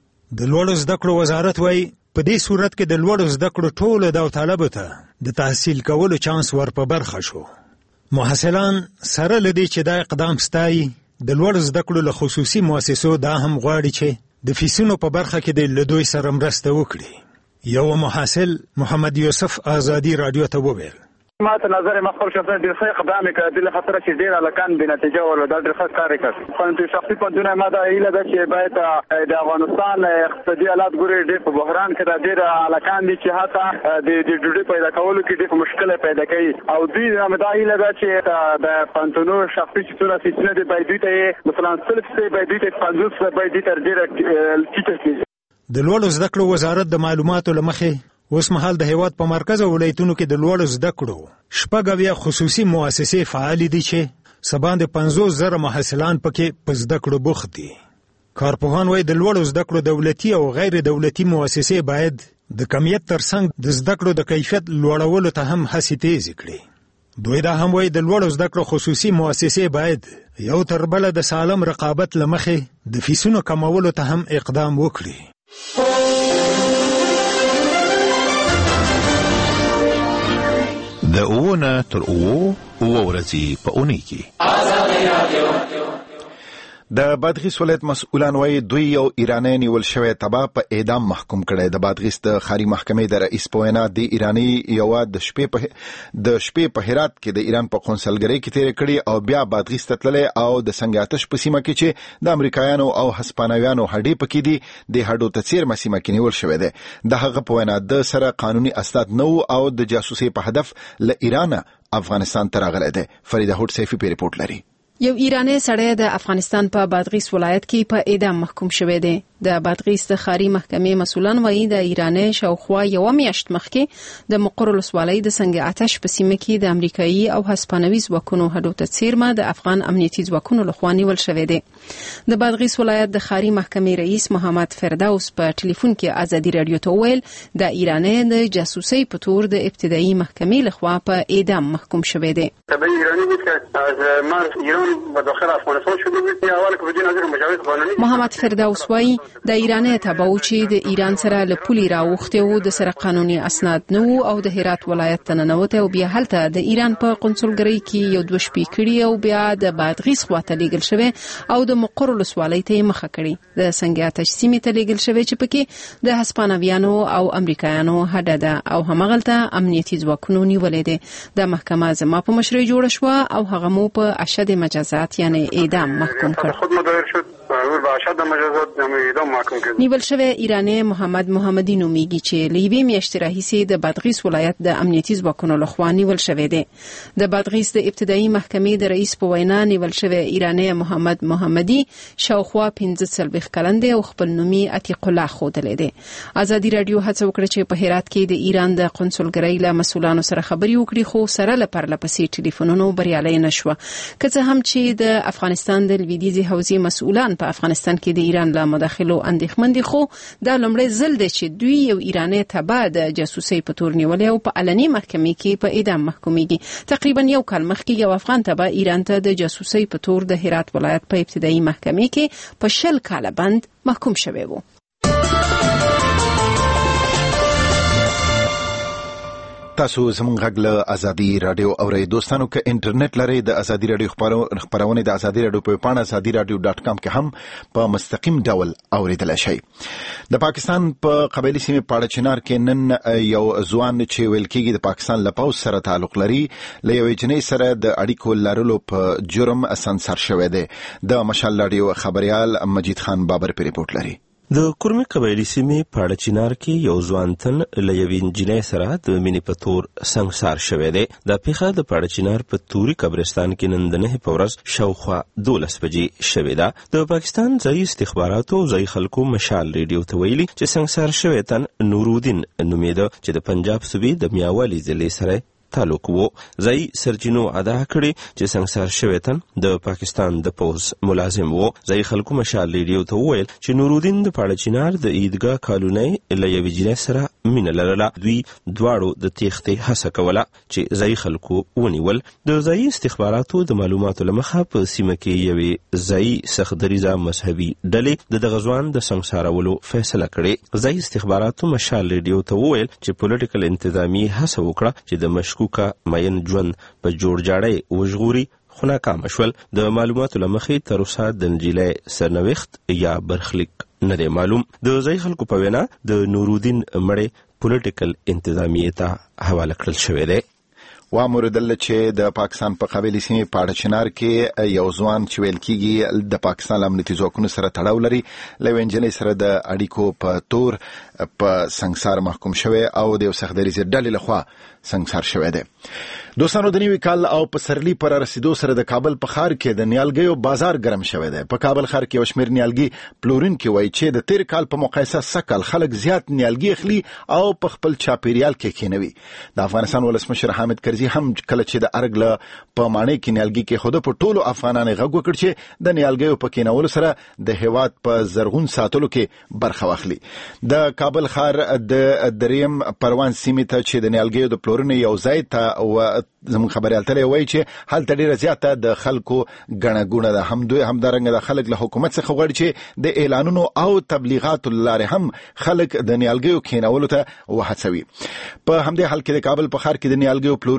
Speaker 18: د لوړو زده کړو وزارت وایي په دې صورت کې د لوړو زده کړو ټولو داوطلبو ته د تحصیل کولو چانس ور په برخه شو. محصلان سره له دې چې دا اقدام ستایي د لوړو زده کړو له خصوصي مؤسسو دا هم غواړي چې د فیسونو په برخه کې د له دوی سره مرسته وکړي. یو محصل محمد یوسف آزادي رادیو ته وویل
Speaker 7: ما ته نظر ما خپل شخصي د ښه اقدام کړ د خطر چې ډیر الکان به نتیجه ورو د ډیر ښه کار کړ. خو شخصي پندونه ما دا ایله ده چې باید د افغانستان اقتصادي حالات ګوري ډیر په بحران کې د ډیر الکان دي چې حتی د ډوډۍ پیدا کولو کې ډیر مشکل پیدا کوي او دوی هم دا ایله ده چې د پندونو شخصي چتونه سیستم دی باید ته مثلا سلف سي باید ته پنځوس باید تر ډیر ټیټه کیږي.
Speaker 18: د لوړو زده کړو وزارت د معلوماتو لمخې اوس مهال د هیواد په مرکز ولایتونو کې د لوړو زده کړو شپږ اویا خصوصي مؤسسې فعالې دي چې څه باندې پنځوس زره محصلان پکې په زده کړو بوخت دي. کارپوهان وایي د لوړو زده کړو دولتي او غیر دولتي مؤسسې باید د کمیت ترڅنګ د زده کړو د کیفیت لوړولو ته هم هڅې تیزې کړي. دوی دا هم وایي د لوړو زده کړو خصوصي مؤسسې باید یو تر بله د سالم رقابت له مخې د فیسونو کمولو ته هم اقدام وکړي.
Speaker 16: د اوونه تر اوو اوو ورځې په اونۍ کې
Speaker 1: د بادغیس ولایت مسؤلان وایي دوی یو ایرانی نیول شوی تباه په اعدام محکوم کړی. د بادغیس د ښاري محکمې د رئیس په وینا د ایرانی یو د شپې په د شپې په هرات کې د ایران په قونسلګرۍ کې تیر کړی او بیا بادغیس ته تللی او د سنگ آتش په سیمه کې چې د امریکایانو او هسپانویانو هډې پکې دي د هډو ته څیرمه سیمه کې نیول شوی دی. د هغه په وینا د سره قانوني اسناد نه او د جاسوسي په هدف له ایران افغانستان ته راغلی دی. فریده هوډ سیفي په ریپورت لري.
Speaker 15: یو ایرانی سړی د افغانستان په بادغیس ولایت کې په اعدام محکوم شوی دی. د بادغیس د ښاري محکمې مسؤلان وایي د ایرانی شاوخوا یو میاشت مخکې د مقر ولسوالۍ د سنگ آتش په سیمه کې د امریکایي او هسپانوي ځواکونو هډو ته څیرمه د افغان امنیتي ځواکونو لخوا نیول شوی دی. د بادغیس ولایت د ښاري محکمې رئیس محمد فردوس په ټلیفون کې ازادي رادیو ته وویل د ایرانی د جاسوسۍ په تور د ابتدایي محکمې لخوا په اعدام محکوم شوی دی. محمد فردوس وایي د ایرانی تبعو چې د ایران سره له پولي راوخته وو د سره قانوني اسناد نه وو او د هرات ولایت ته ننوته او بیا هلته د ایران په قونسلګرۍ کې یو دوه شپې کړي او بیا د بادغیس خواته لیږل شوی او د مقر ولسوالۍ ته مخه کړي. د سنگ آتش سیمې ته لیږل شوی چې پکې د هسپانویانو او امریکایانو هډه ده او همغلته امنیتي ځواکونو نیولې ده. د محکمه زما په مشرۍ جوړه شوه او هغه مو په اشد مجازات یعنی اعدام محکوم کړ. نیول شوی ایرانی محمد محمدی نومیږي چې لیوی میاشتې راهیسې د بادغیس ولایت د امنیتي ځواکونو لخوا نیول شوی دی. د بادغیس د ابتدایي محکمې د رئیس په وینا نیول شوی ایرانی محمد محمدی شاوخوا پنځه څلوېښت کلن دی او خپل نوم یې عتیق الله ښودلی دی. ازادي رادیو هڅه وکړه چې په هرات کې د ایران د قونسلګرۍ له مسؤلانو سره خبرې وکړي خو سره له پرله پسې ټلیفونونو بریالۍ نه شوه. که څه هم چې د افغانستان د لویدیځې حوزې مسؤلان په افغانستان کې د ایران له مداخلو اندېښمن دي خو دا لومړی ځل دی چې دوی یو ایرانی تباه د جاسوسۍ په تور نیولې او په علني محکمې کې په اعدام محکومیږي. تقریبا یو کال مخکې یو افغان تباه ایران ته د جاسوسۍ په تور د هرات ولایت په ابتدایي محکمې کې په شل کاله بند محکوم شوی و.
Speaker 1: تاسو زموږ غږ له ازادي رادیو اورئ. دوستانو که انټرنیټ لرئ د ازادي رادیو خبرونه د ازادي رادیو په پاڼه ازادي رادیو ډاټ کام کې هم په مستقیم ډول اوریدلای شئ. د پاکستان په قبایلی سیمې پاړه چنار کې نن یو ځوان چې ویل کېږي د پاکستان له پوځ سره تعلق لري له یوې جنۍ سره د اړیکو لرلو په جرم سنسر شوی دی. د مشال رادیو خبريال مجید خان بابر په ریپورت لري.
Speaker 20: د کورمي قبایلی سیمې پاړه چنار کې یو ځوان تن له یوې نجلۍ سره د مینې په تور سنګسار شوی دی. دا پیښه د پاړه چنار په توري قبرستان کې نن د نهه په ورځ شاوخوا دولس بجې شوې ده. د پاکستان ځایي استخباراتو او ځایي خلکو مشال ریډیو ته ویلي چې سنګسار شوی تن نورالدین نومېده چې د پنجاب صوبې د میاوالی ضلع سره تعلق وو. ځایي سرچینو ادا کړي چې سنګسار شوی تن د پاکستان د پوز ملازم وو. ځایي خلکو مشال ریډیو ته وویل چې نورالدین د پاړه چنار د عیدګاه کالونۍ له یوې جنۍ سره مینه لرله. دوی دواړو د تېښتې هڅه کوله چې ځایي خلکو ونیول. د ځایي استخباراتو د معلوماتو له مخه په سیمه کې یوې ځایي سختدریزه مذهبي ډلې د دغه ځوان د سنګسارولو فیصله کړې. ځایي استخباراتو مشال ریډیو ته وویل چې پولیټیکل انتظامی هڅه وکړه چې د مشکوکه مین ژوند په جوړجاړی وژغوري خو ناکامه شول. د معلوماتو له مخې تر اوسه د نجلۍ سرنوښت یا برخلیک نه دی معلوم. د ځایي خلکو په وینا د نورالدین مړی پولیټیکل انتظامیې ته حواله کړل شوی دی.
Speaker 1: واموردل چې د پاکستان په قبایلی سیمې پاړه چنار کې یو ځوان چې ویل کېږي د پاکستان امنیتي ځواکونو سره تړاو لري له یوې نجلۍ سره د اړیکو په تور په سنګسار محکوم شوی او د یو سختدریزې ډلې لخوا سنګسار شوی دی. دوستانو د نوي کال او پسرلی پر رسیدو سره د کابل په ښار کې د نیالګیو بازار ګرم شوی دی. په کابل ښار کې یو شمېر نیالګي پلورونکي وایي چې د تیر کال په مقایسه سږ کال خلک زیات نیالګي اخلي او په خپل چاپیریال کې کینوي. د افغانستان ولسمشر حامد کرزي هم کله چې د ارګ له په مانۍ کې نیالګي کې خود په ټولو افغانانو غږ وکړ چې د نیالګیو په کینولو سره د هیواد په زرغون ساتلو کې برخه واخلي. د کابل ښار د دریم پروان سیمې ته چې د نیالګیو د پلورنې یو ځای ته زموږ خبريال ته وایي چې هلته ډیره زیاته د خلکو ګڼه ګوڼه ده. هم دوی همدارنګه د خلک له حکومت څخه غواړي چې د اعلانونو او تبلیغاتو لارې هم خلک د نیالګیو کینولو ته وهڅوي. په همدې حال کې د کابل په ښار کې د نیالګیو پلورونکي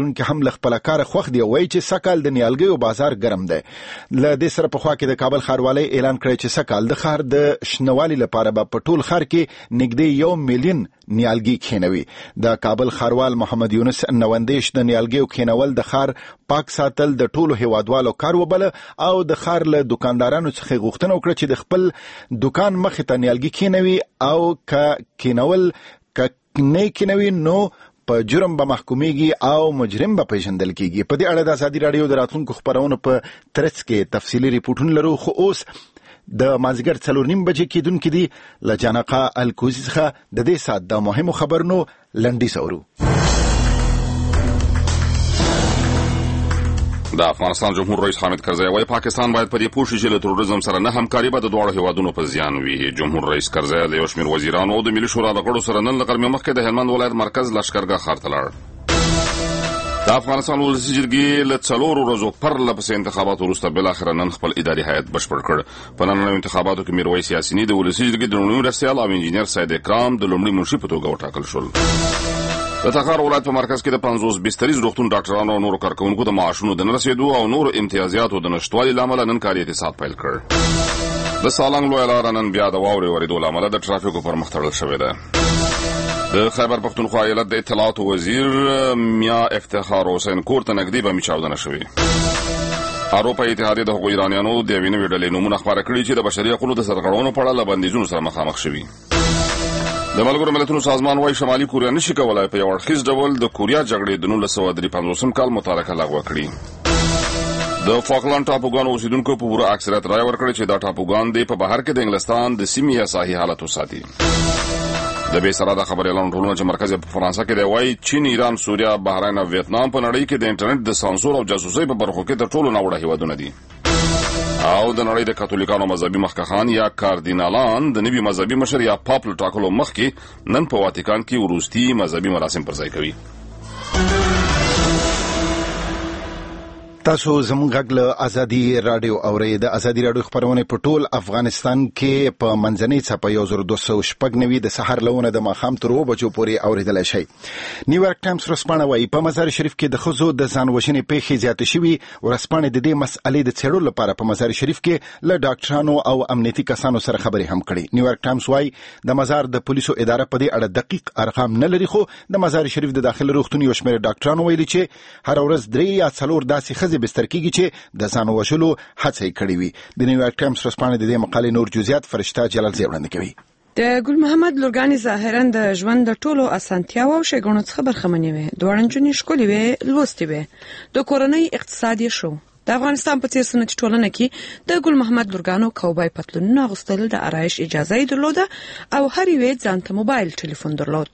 Speaker 1: پالونکي هم له خپل کار خوښ دی وایي چې سکهال د نیالګیو بازار ګرم دی. له دې سره په خوا کې د کابل ښاروالۍ اعلان کړی چې سکهال د ښار د شنوالي لپاره به په ټول ښار کې نږدې یو میلیون نیالګي کښینوي. د کابل ښاروال محمد یونس نوندیش د نیالګیو کښینول د ښار پاک ساتل د ټولو هیوادوالو کار وبله او د ښار له دکاندارانو څخه غوښتنه وکړه چې د خپل دکان مخې ته نیالګي کښینوي او که کښینول که نه کښینوي نو په جرم به محکومیږي او مجرم به پیژندل کیږي. په دې اړه د ازادي راډیو د راتلونکو خبرونو په ترڅ کې تفصیلي ریپورټونه لرو، خو اوس د مازیګر څلور نیم بجې کېدونکي دي. له جانقه الکوزي څخه د دې ساعت د مهمو خبرونو لنډیز اورو.
Speaker 3: د افغانستان جمهور رئیس حامد کرزی وايي پاکستان باید په دې پوه شي چې له تروریزم سره نه همکاري به د دواړو هیوادونو په زیان وي. جمهور رئیس کرزی د یو شمېر وزیرانو او د ملي شورا د غړو سره نن له غرمې مخکې د هلمند ولایت مرکز لښکرګاه ښار ته لاړ. د افغانستان ولسي جرګې له څلورو ورځو پرله پسې انتخاباتو وروسته بالاخره نن خپل اداري هیئت بشپړ کړ. په نننیو انتخاباتو کې میرویس یاسیني د ولسي جرګې د لومړي مرستیال او انجینر سید اکرام د لومړي منشي په توګه وټاکل شول. د تخار ولایت په مرکز کې د پنځوس بستریز روغتون ډاکټرانو او نورو کارکونکو د معاشونو د نه رسېدو او نورو امتیازاتو د نشتوالي له امله نن کاري اعتصاب پیل کړ. د سالنګ لویه لاره نن بیا د واورې ورېدو له امله د ټرافیکو پر مخ تړل شوې ده. د خیبر پښتونخوا ایالت د اطلاعاتو وزیر میا افتخار حسین کور ته نږدې بمي چاودنه شوې. اروپا اتحادیه د حقوق ایرانیانو د یوې نوې ډلې نومونه خپاره کړي چې د بشري حقوقو د سرغړونو په اړه له بندیزونو سره مخامخ شوي. د ملګرو ملتونو سازمان وايي شمالي کوریا نشي کولای په یو اړخیز ډول د کوریا جګړې د نولس سوه درې پنځوسم کال متارکه لغوه کړي. د فاکلند ټاپوګانو اوسیدونکو په پوره اکثریت رایه ورکړه چې دا ټاپوګان د په بهر کې د انګلستان د سیمې اساسي حالت وساتي. د بې سراده خبري اعلان ټولنه چې مرکز په فرانسه کې دی وايي چین، ایران، سوریا، بحرین او ویتنام په نړۍ کې د انټرنیټ د سانسور او جاسوسۍ په برخو کې تر ټولو ناوړه هیوادونه دي. او د نړۍ د کاتولیکانو مذهبي مخکښان یا کاردینالان د نوي مذهبي مشر یا پاپ له ټاکلو مخکې نن په واتیکان کې وروستي مذهبي مراسم پرځای کوي.
Speaker 1: تاسو زموږ غږ له ازادي راډیو اورئ. د ازادي راډیو خبرونه په ټول افغانستان کې په منځنۍ څپه یو زر دوه سوه شپږ نوي د سحر لونه د ماښام تر اوه بجو پورې اورېدلی شئ. نیویارک ټایمز ورځپاڼه وایي په مزار شریف کې د ښځو د ځان وژنې پیښې زیاتې شوي. ورځپاڼې د دې مسئلې د څېړلو لپاره په مزار شریف کې له ډاکټرانو او امنیتي کسانو سره خبرې هم کړې. نیویارک ټایمز وایي د مزار د پولیسو اداره په دې اړه دقیق ارقام نه لري، خو د مزار شریف د داخلي روغتون یو شمېر ډاکټرانو ویلي چې هر ورځ درې یا څلور داسې ښځې بستر کیږي چې د ځان وژلو هڅه یې کړې وي. د نیویارک ټایمز ورځپاڼې د دې مقالې نور جزئیات فرشته جلالزی وړاندې کوي.
Speaker 21: د ګل محمد لورګانې ظاهرا د ژوند د ټولو اسانتیاو او ښېګڼو څخه برخمنې وې. دواړه نجونې ښکلې وې، لوستې وې. د کورنۍ اقتصاد یې شو. د افغانستان په څیر سنتي ټولنه کې د ګل محمد لورګانو کوبای پتلونونه اغوستل د آرایش اجازه یې درلوده او هر یو ځان ته موبایل ټلیفون درلود.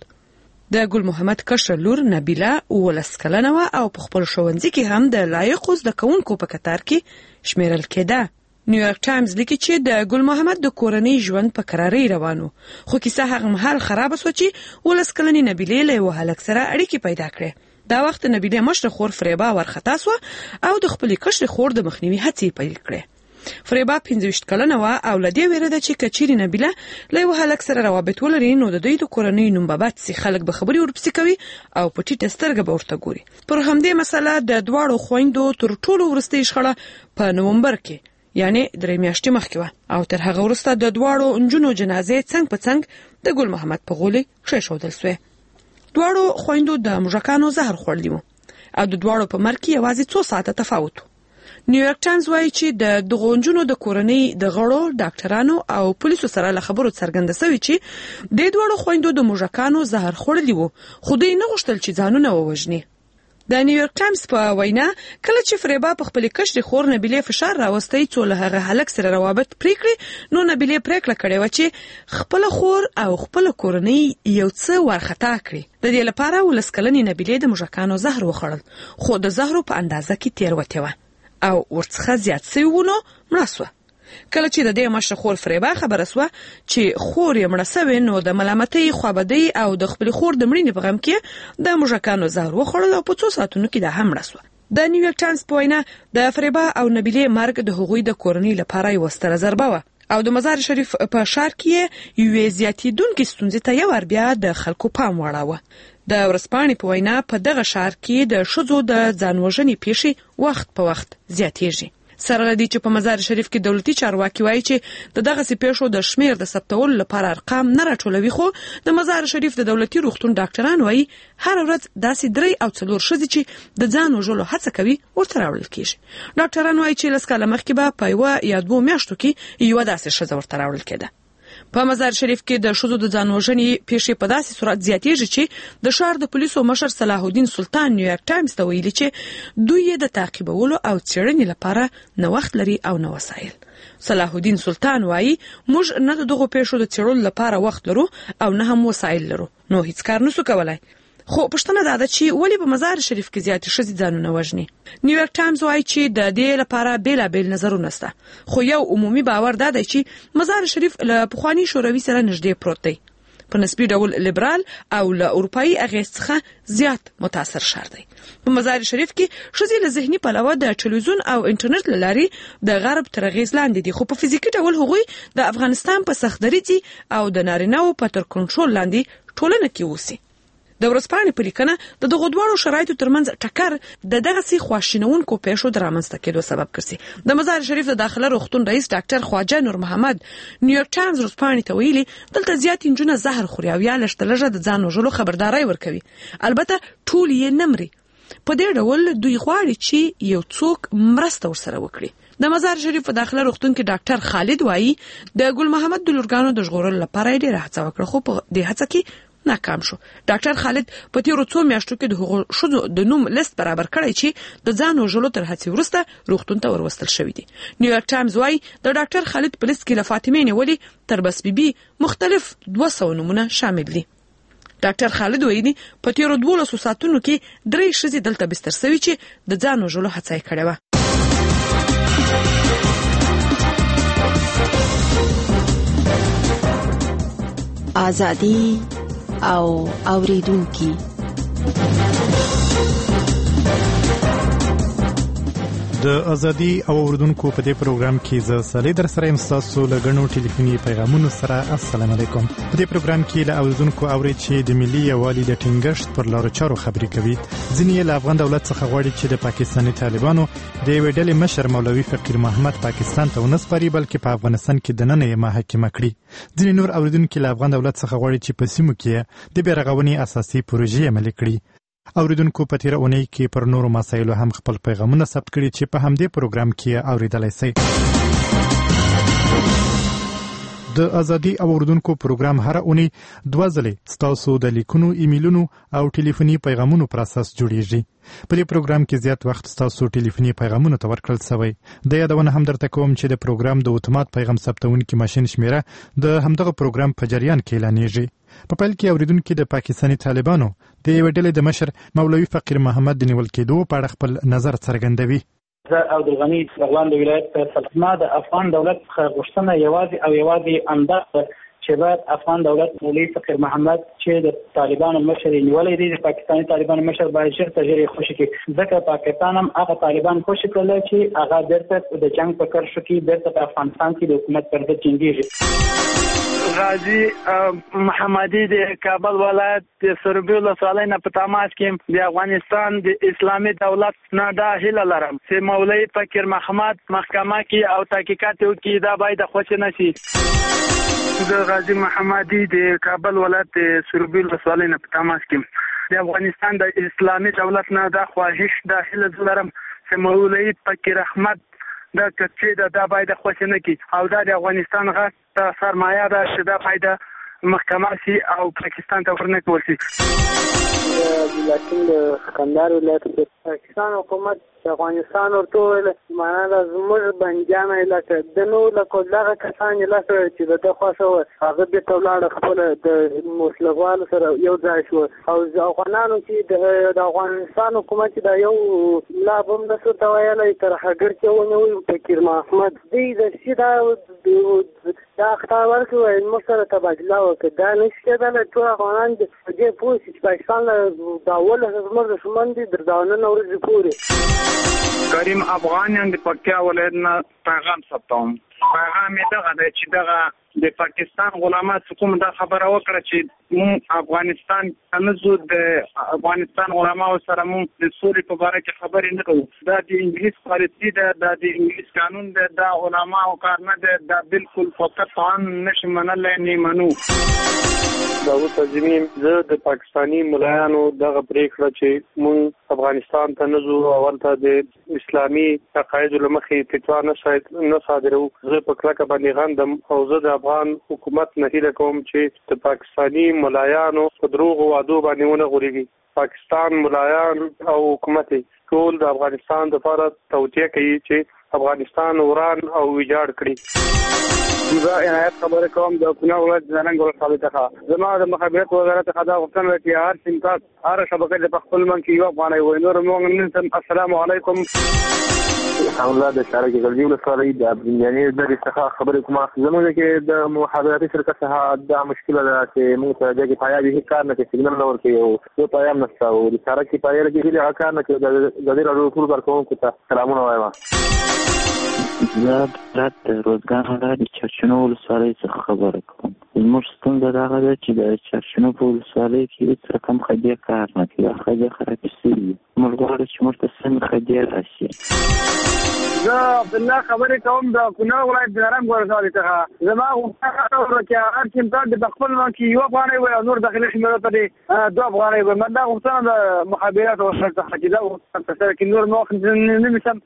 Speaker 21: د ګل محمد کشر لور نبیله ولس کلنه و او په خپل ښوونځي کې هم د لایقو زده کوونکو په کتار کې شمیرل کېده. نیویارک ټایمز لیکي چې د ګل محمد د کورنۍ ژوند په قرارۍ روانو، خو کیسه هغه مهال خراب شو چې ولس کلنې نبیله له یو هلک سره اړیکې پیدا کړې. دا وخت نبیله مشر خور فریبا ورختا شو او د خپل کشر خور د مخنیوي هڅې پیل کړې. فریبا پنځه ویشت کلنه و او لدی ویره ده چې کچيري نبیله له یو هلک سره روابط ولري نو د دوی د کورنۍ نوم بابت سي خلک به خبري ورپسې کوي او په ټیټه سترګه به ورته ګوري. پر همدې مسله د دواړو خويندو تر ټولو وروستۍ شخړه په نومبر کې یعنی درې میاشتې مخکې و او تر هغه وروسته د دواړو انجونو جنازې څنګ په څنګ د ګل محمد په غولي کښېښودل سوې. دواړو خويندو د موږکانو زهر خوړلی و او د دواړو په مرګ کې یوازې څو ساعته تفاوت و. نیویارک ټایمز وایي چې د دغو نجونو د کورنۍ د غړو ډاکټرانو او پولیسو سره له خبرو څرګنده شوې چې د دواړو خويندو د موږکانو زهر خوړلی و، خو دوی نه غوښتل چې ځانونه ووژني. د نیویارک ټایمز په وینا کله چې فریبا په خپل کشر خور نبیله فشار راوستي څو له هغه هلک سره روابط پرې کړی نو نبیله پریکړه کړې و چې خپل خور او خپل کورنۍ یو څه ورخطا کړي. د دې لپاره ولسکلنې نبیله د موږکانو زهر وخوړل، خو د زهرو په اندازه کې تیروتې وه او ورڅخه زیات سوي ونه مړه سوه. کله چې د دې مشر خور فریبا خبره سوه چې خور یې مړه سوې نو د ملامتۍ، خوابدۍ او د خپل خور د مړینې په غم کې د موږکانو زهر وخوړل او په څو ساعتونو کې دا هم مړه سوه. د نیویارک ټایمز په وینا د فریبا او نبیلې مرګ د هغوی د کورنۍ لپاره یوه ستره ضربه وه. او د مزار شریف په ښار کې یوې زیاتېدونکې ستونزې ته یو وار بیا د خلکو پام واړاوه. د ورځپاڼې په وینا په دغه ښار کې د ښځو د ځانوژنې پیښې وخت په وخت زیاتېږي. سره له دې چې په مزار شریف کې دولتي چارواکي وایي چې د دغسې پیښو د شمېر د ثبتولو لپاره ارقام نه راټولوي، خو د مزار شریف د دولتي روغتون ډاکټران وایي هره ورځ داسې درې او څلور ښځې چې د ځان وژلو هڅه کوي ورته راوړل کېږي. ډاکټران وایي چې لس کاله مخکې به په یوه یا دوو میاشتو کې یوه داسې ښځه ورته راوړل کېده. په مزار شریف کې د ښځو د ځان وژنې پیښې په داسې سرعت زیاتېږي چې د ښار د پولیسو مشر صلاح الدین سلطان نیویارک ټایمز ته ویلي چې دوی یې د تعقیبولو او څېړنې لپاره نه وخت لري او نه وسایل. صلاح الدین سلطان وایي موږ نه د دغو پیښو د څېړلو لپاره وخت لرو او نه هم وسایل لرو، نو هیڅ کار نسو کولای. خو پوښتنه دا ده چې ولې په مزار شریف کې زیاتې ښځې ځانونه وژني. نیویارک ټایمز وایي چې د دې لپاره بیلابیل نظرونه شته، خو یو عمومي باور دا دی چې مزار شریف له پخواني شوروي سره نږدې پروت دی. په نسبي ډول لیبرال او له اروپایي اغېز څخه زیات متاثر ښار دی. په مزار شریف کې ښځې له ذهني پلوه د ټلویزیون او انټرنیټ له لارې د غرب تر اغېز لاندې دي، خو په فزیکي ډول هغوی د افغانستان په سختدریځي او د نارینه‌وو په تر کنټرول لاندې ټولنه کې اوسي. د ورځپاڼې په لیکنه د دغو دواړو شرایطو ترمنځ ټکر د دغسې خواشینونکو پیښو د رامنځته کېدو سبب ګرځي. د مزار شریف د داخله روغتون رئیس ډاکټر خواجه نور محمد نیویارک ټایمز ورځپاڼې ته ویلي دلته زیات نجونه زهر خوري او یا لږ لږه د ځان وژلو خبرداری ورکوي، البته ټول یې نه مري. په دې ډول دوی غواړي چې یو څوک مرسته ورسره وکړي. د مزار شریف په داخله روغتون کې ډاکټر خالد وایي د ګل محمد د لورګانو د ژغورلو لپاره یې ډېره هڅه وکړه، خو په دې هڅه کې ناکام شو. ډاکټر خالد په تیرو څو میاشتو کې د هغو ښځو د نوم لیست برابر کړی چې د ځان وژلو تر هڅې وروسته روغتون ته وروستل شوي دي. نیویارک ټایمز وایي د ډاکټر خالد په لیست کې له فاطمې نیولې تر بس بیبي مختلف دوه سوه نومونه شامل دي. ډاکټر خالد وایي په تیرو دولسو ساعتونو کې درې ښځې دلته بستر سوي چې د ځان وژلو هڅه یې کړې وه.
Speaker 4: ازادي او اوریدونکي.
Speaker 6: د ازادي او اوریدونکو په دې پروګرام کې زه صالح در سره یم ستاسو له ګڼو ټلیفوني پیغامونو سره. السلام علیکم. په دې پروګرام کې له اوریدونکو اورئ چې د ملي یووالي د ټینګښت پر لارو چارو خبرې کوي. ځینې یې له افغان دولت څخه غواړي چې د پاکستاني طالبانو د یوې ډلې مشر مولوي فقیر محمد پاکستان ته ونه سپاري بلکې په افغانستان کې دننه یې محاکمه کړي. ځینې نور اوریدونکي له افغان دولت څخه غواړي چې په سیمو کې د بیارغونې اساسي پروژې عملي کړي. اوریدونکو په تیره اونۍ کې پر نورو مسایلو هم خپل پیغامونه ثبت کړي چې په همدې پروګرام کې اوریدلای شئ. د ازادي او اوریدونکو پروګرام هر اونۍ دوه ځلې ستاسو د لیکونو، ایمیلونو او ټلیفوني پیغامونو پر اساس جوړیږي. په دې پروګرام کې زیات وخت ستاسو ټلیفوني پیغامونو ته ورکړل شوی. د یادونه هم درته کوم چې د پروګرام د اتومات پیغام ثبتونکي ماشین شمیره د همدغه پروګرام په جریان کې اعلانېږي. په پیل کې اوریدونکو د پاکستاني طالبانو د یوې ډلې د مشر مولوي فقیر محمد د نیول کېدو په اړه خپل نظر څرګندوي.
Speaker 22: زه عبدالغني بغلان د ولایت فلسطین د افغان دولت څخه غوښتنه یوازې او یوازې همدغه چې باید افغان دولت مولوي فقیر محمد چې د طالبانو مشر نیولې دي، د پاکستاني طالبانو مشر باید ژر تر ژره خوشي کړي، ځکه پاکستان هم هغه طالبان خوشي کړل چې هغه بیرته د جنگ په کرښو کې بیرته په افغانستان کې د حکومت پر ضد جنګیږي.
Speaker 7: غازی محمدی د کابل ولایت د سربی ولسوالۍ نه په تماس کې د افغانستان د اسلامي دولت نه دا هیله لرم چې مولوي فقیر محمد محکمه کې او تحقیقات وکړي، دا باید خوشی نشي. د غازی محمدی د کابل ولایت د سربی ولسوالۍ نه په تماس کې د افغانستان د اسلامي دولت نه دا خواهش دا هیله لرم چې مولوي فقیر احمد دا کچې دا, دا باید خوشی نه کی او دا د افغانستان غا سرمایه ده چې دا باید محکمه شي او پاکستان ته ورنکول شي.
Speaker 23: لکن د کندهار ولایت د پاکستان حکومت افغانستان ورته ویل معنا د زموږ بنجان علاقه د نو لکه دغه کسان علاقه چې د خاصه هغه به تولاړ خپل د مسلمانانو سره یو ځای شو او افغانانو چې د افغانستان حکومت د یو لا بم د څه توایلې تر هغه چې ونوي فقیر محمد دې د سیدا دا خطر ورکوي مسره تبادله وکړه دا نشته د ټول افغانان د دې پوسټ پاکستان دا ول زموږ دښمن دي درځونه ورځ پورې.
Speaker 7: کریم افغان یم د پکتیا ولایت نه پیغام ثبتوم. پیغام یې دغه دی چې دغه د پاکستان غلامات کوم دا خبره وکړه چې مون افغانستان تنزو د افغانستان غلامانو سره مون د سولې په اړه کې خبرې نه کوو. دا د انګلیس پالیسي ده، دا د انګلیس قانون ده، دا علماو کار نه ده، دا بالکل فقط ان نشي منلای نه منو.
Speaker 23: دا وتجمیم زه د پاکستانی ملایانو دغه پریکړه چې مون افغانستان ته نزو او ته د اسلامي عقاید لمخې فتوا نه نه صادرو. زه په کلکه باندې غندم او زه د افغان حکومت نه هیله کوم چې د پاکستانی ملایانو په دروغ وعدو باندې ونه غوريږي. پاکستان ملایان او حکومت ټول د افغانستان لپاره توجیه کوي چې افغانستان وران او ویجاړ کړي. زه عنایت خبره کوم د کونړ ولایت زرنګ ولسوالۍ څخه. زما د مخابرات وزارت څخه دا غوښتنه چې هر سیمکارت هر شبکه د خپل من کې یو افغانۍ وي. نور موږ نن السلام علیکم.
Speaker 5: الله د شارک ګلجی ولسوالۍ د بنیاني د څخه خبره کوم. زموږ کې د مخابراتي شرکت څخه دا مشکله ده چې موږ ته د پایا به کار نه کوي، سیګنال نه ورکوي او یو پیغام نشته او د شارک کې پایا لګي هغه کار نه کوي. د دې راډیو ټول کارکونکو ته سلامونه وایم.
Speaker 8: زه د روزګان ولایت چرچنو ولسوالۍ څخه خبره کوم. زموږ ستونزه دا ده چې د چرچنو په ولسوالۍ کې هېڅ رقم خدیه کار نه کوي. خدیه خرابې شوي. موږ غواړو چې موږ ته سمې خدیه راشي.
Speaker 7: زه عبدالله خبرې کوم د کونړ ولایت زرنګ ولسوالۍ څخه. زما غوښتنه ده چې هر سیمکارت د خپل من کې یو افغانۍ وي او نور داخلي خدماتو ته دوه افغانۍ وي. دا غوښتنه د مخابراتو وزارت څخه چې دا غوښتنه ترسره کړي. نور ما وخت نه نیسم.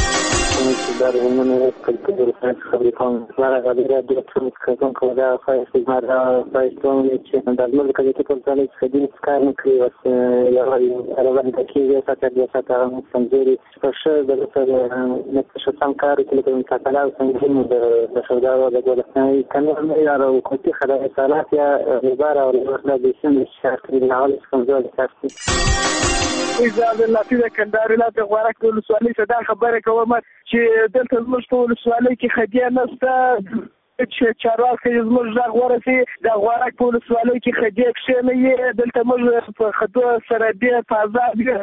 Speaker 5: در زمین کلکل فرانس خبری کنم مرا قدر دکتر کردن که در خواهش مرا خواهشتون چه در مورد که دیگه کنترل خدمت کار میکنی و یا روان تکی ساعت یا ساعت هم سنجری باشه در مثل شدم کاری که لکه متکلا و سنجری در شده و در گلستانی کنم یا رو کنتی خدای سالات یا عباره و لغت دیشن شرطی نهال سنجری شرطی.
Speaker 7: ایزاد الله فی کندهار ولایت غوړک ولسوالۍ څخه دا خبره کوم چې دلته زموږ په ولسوالۍ کې خدیه نشته چې چارواکي زموږ ځای ورسي د غوړک په ولسوالۍ کې خدیه کښې نه دلته موږ په خدو سره ډېر تازه دي.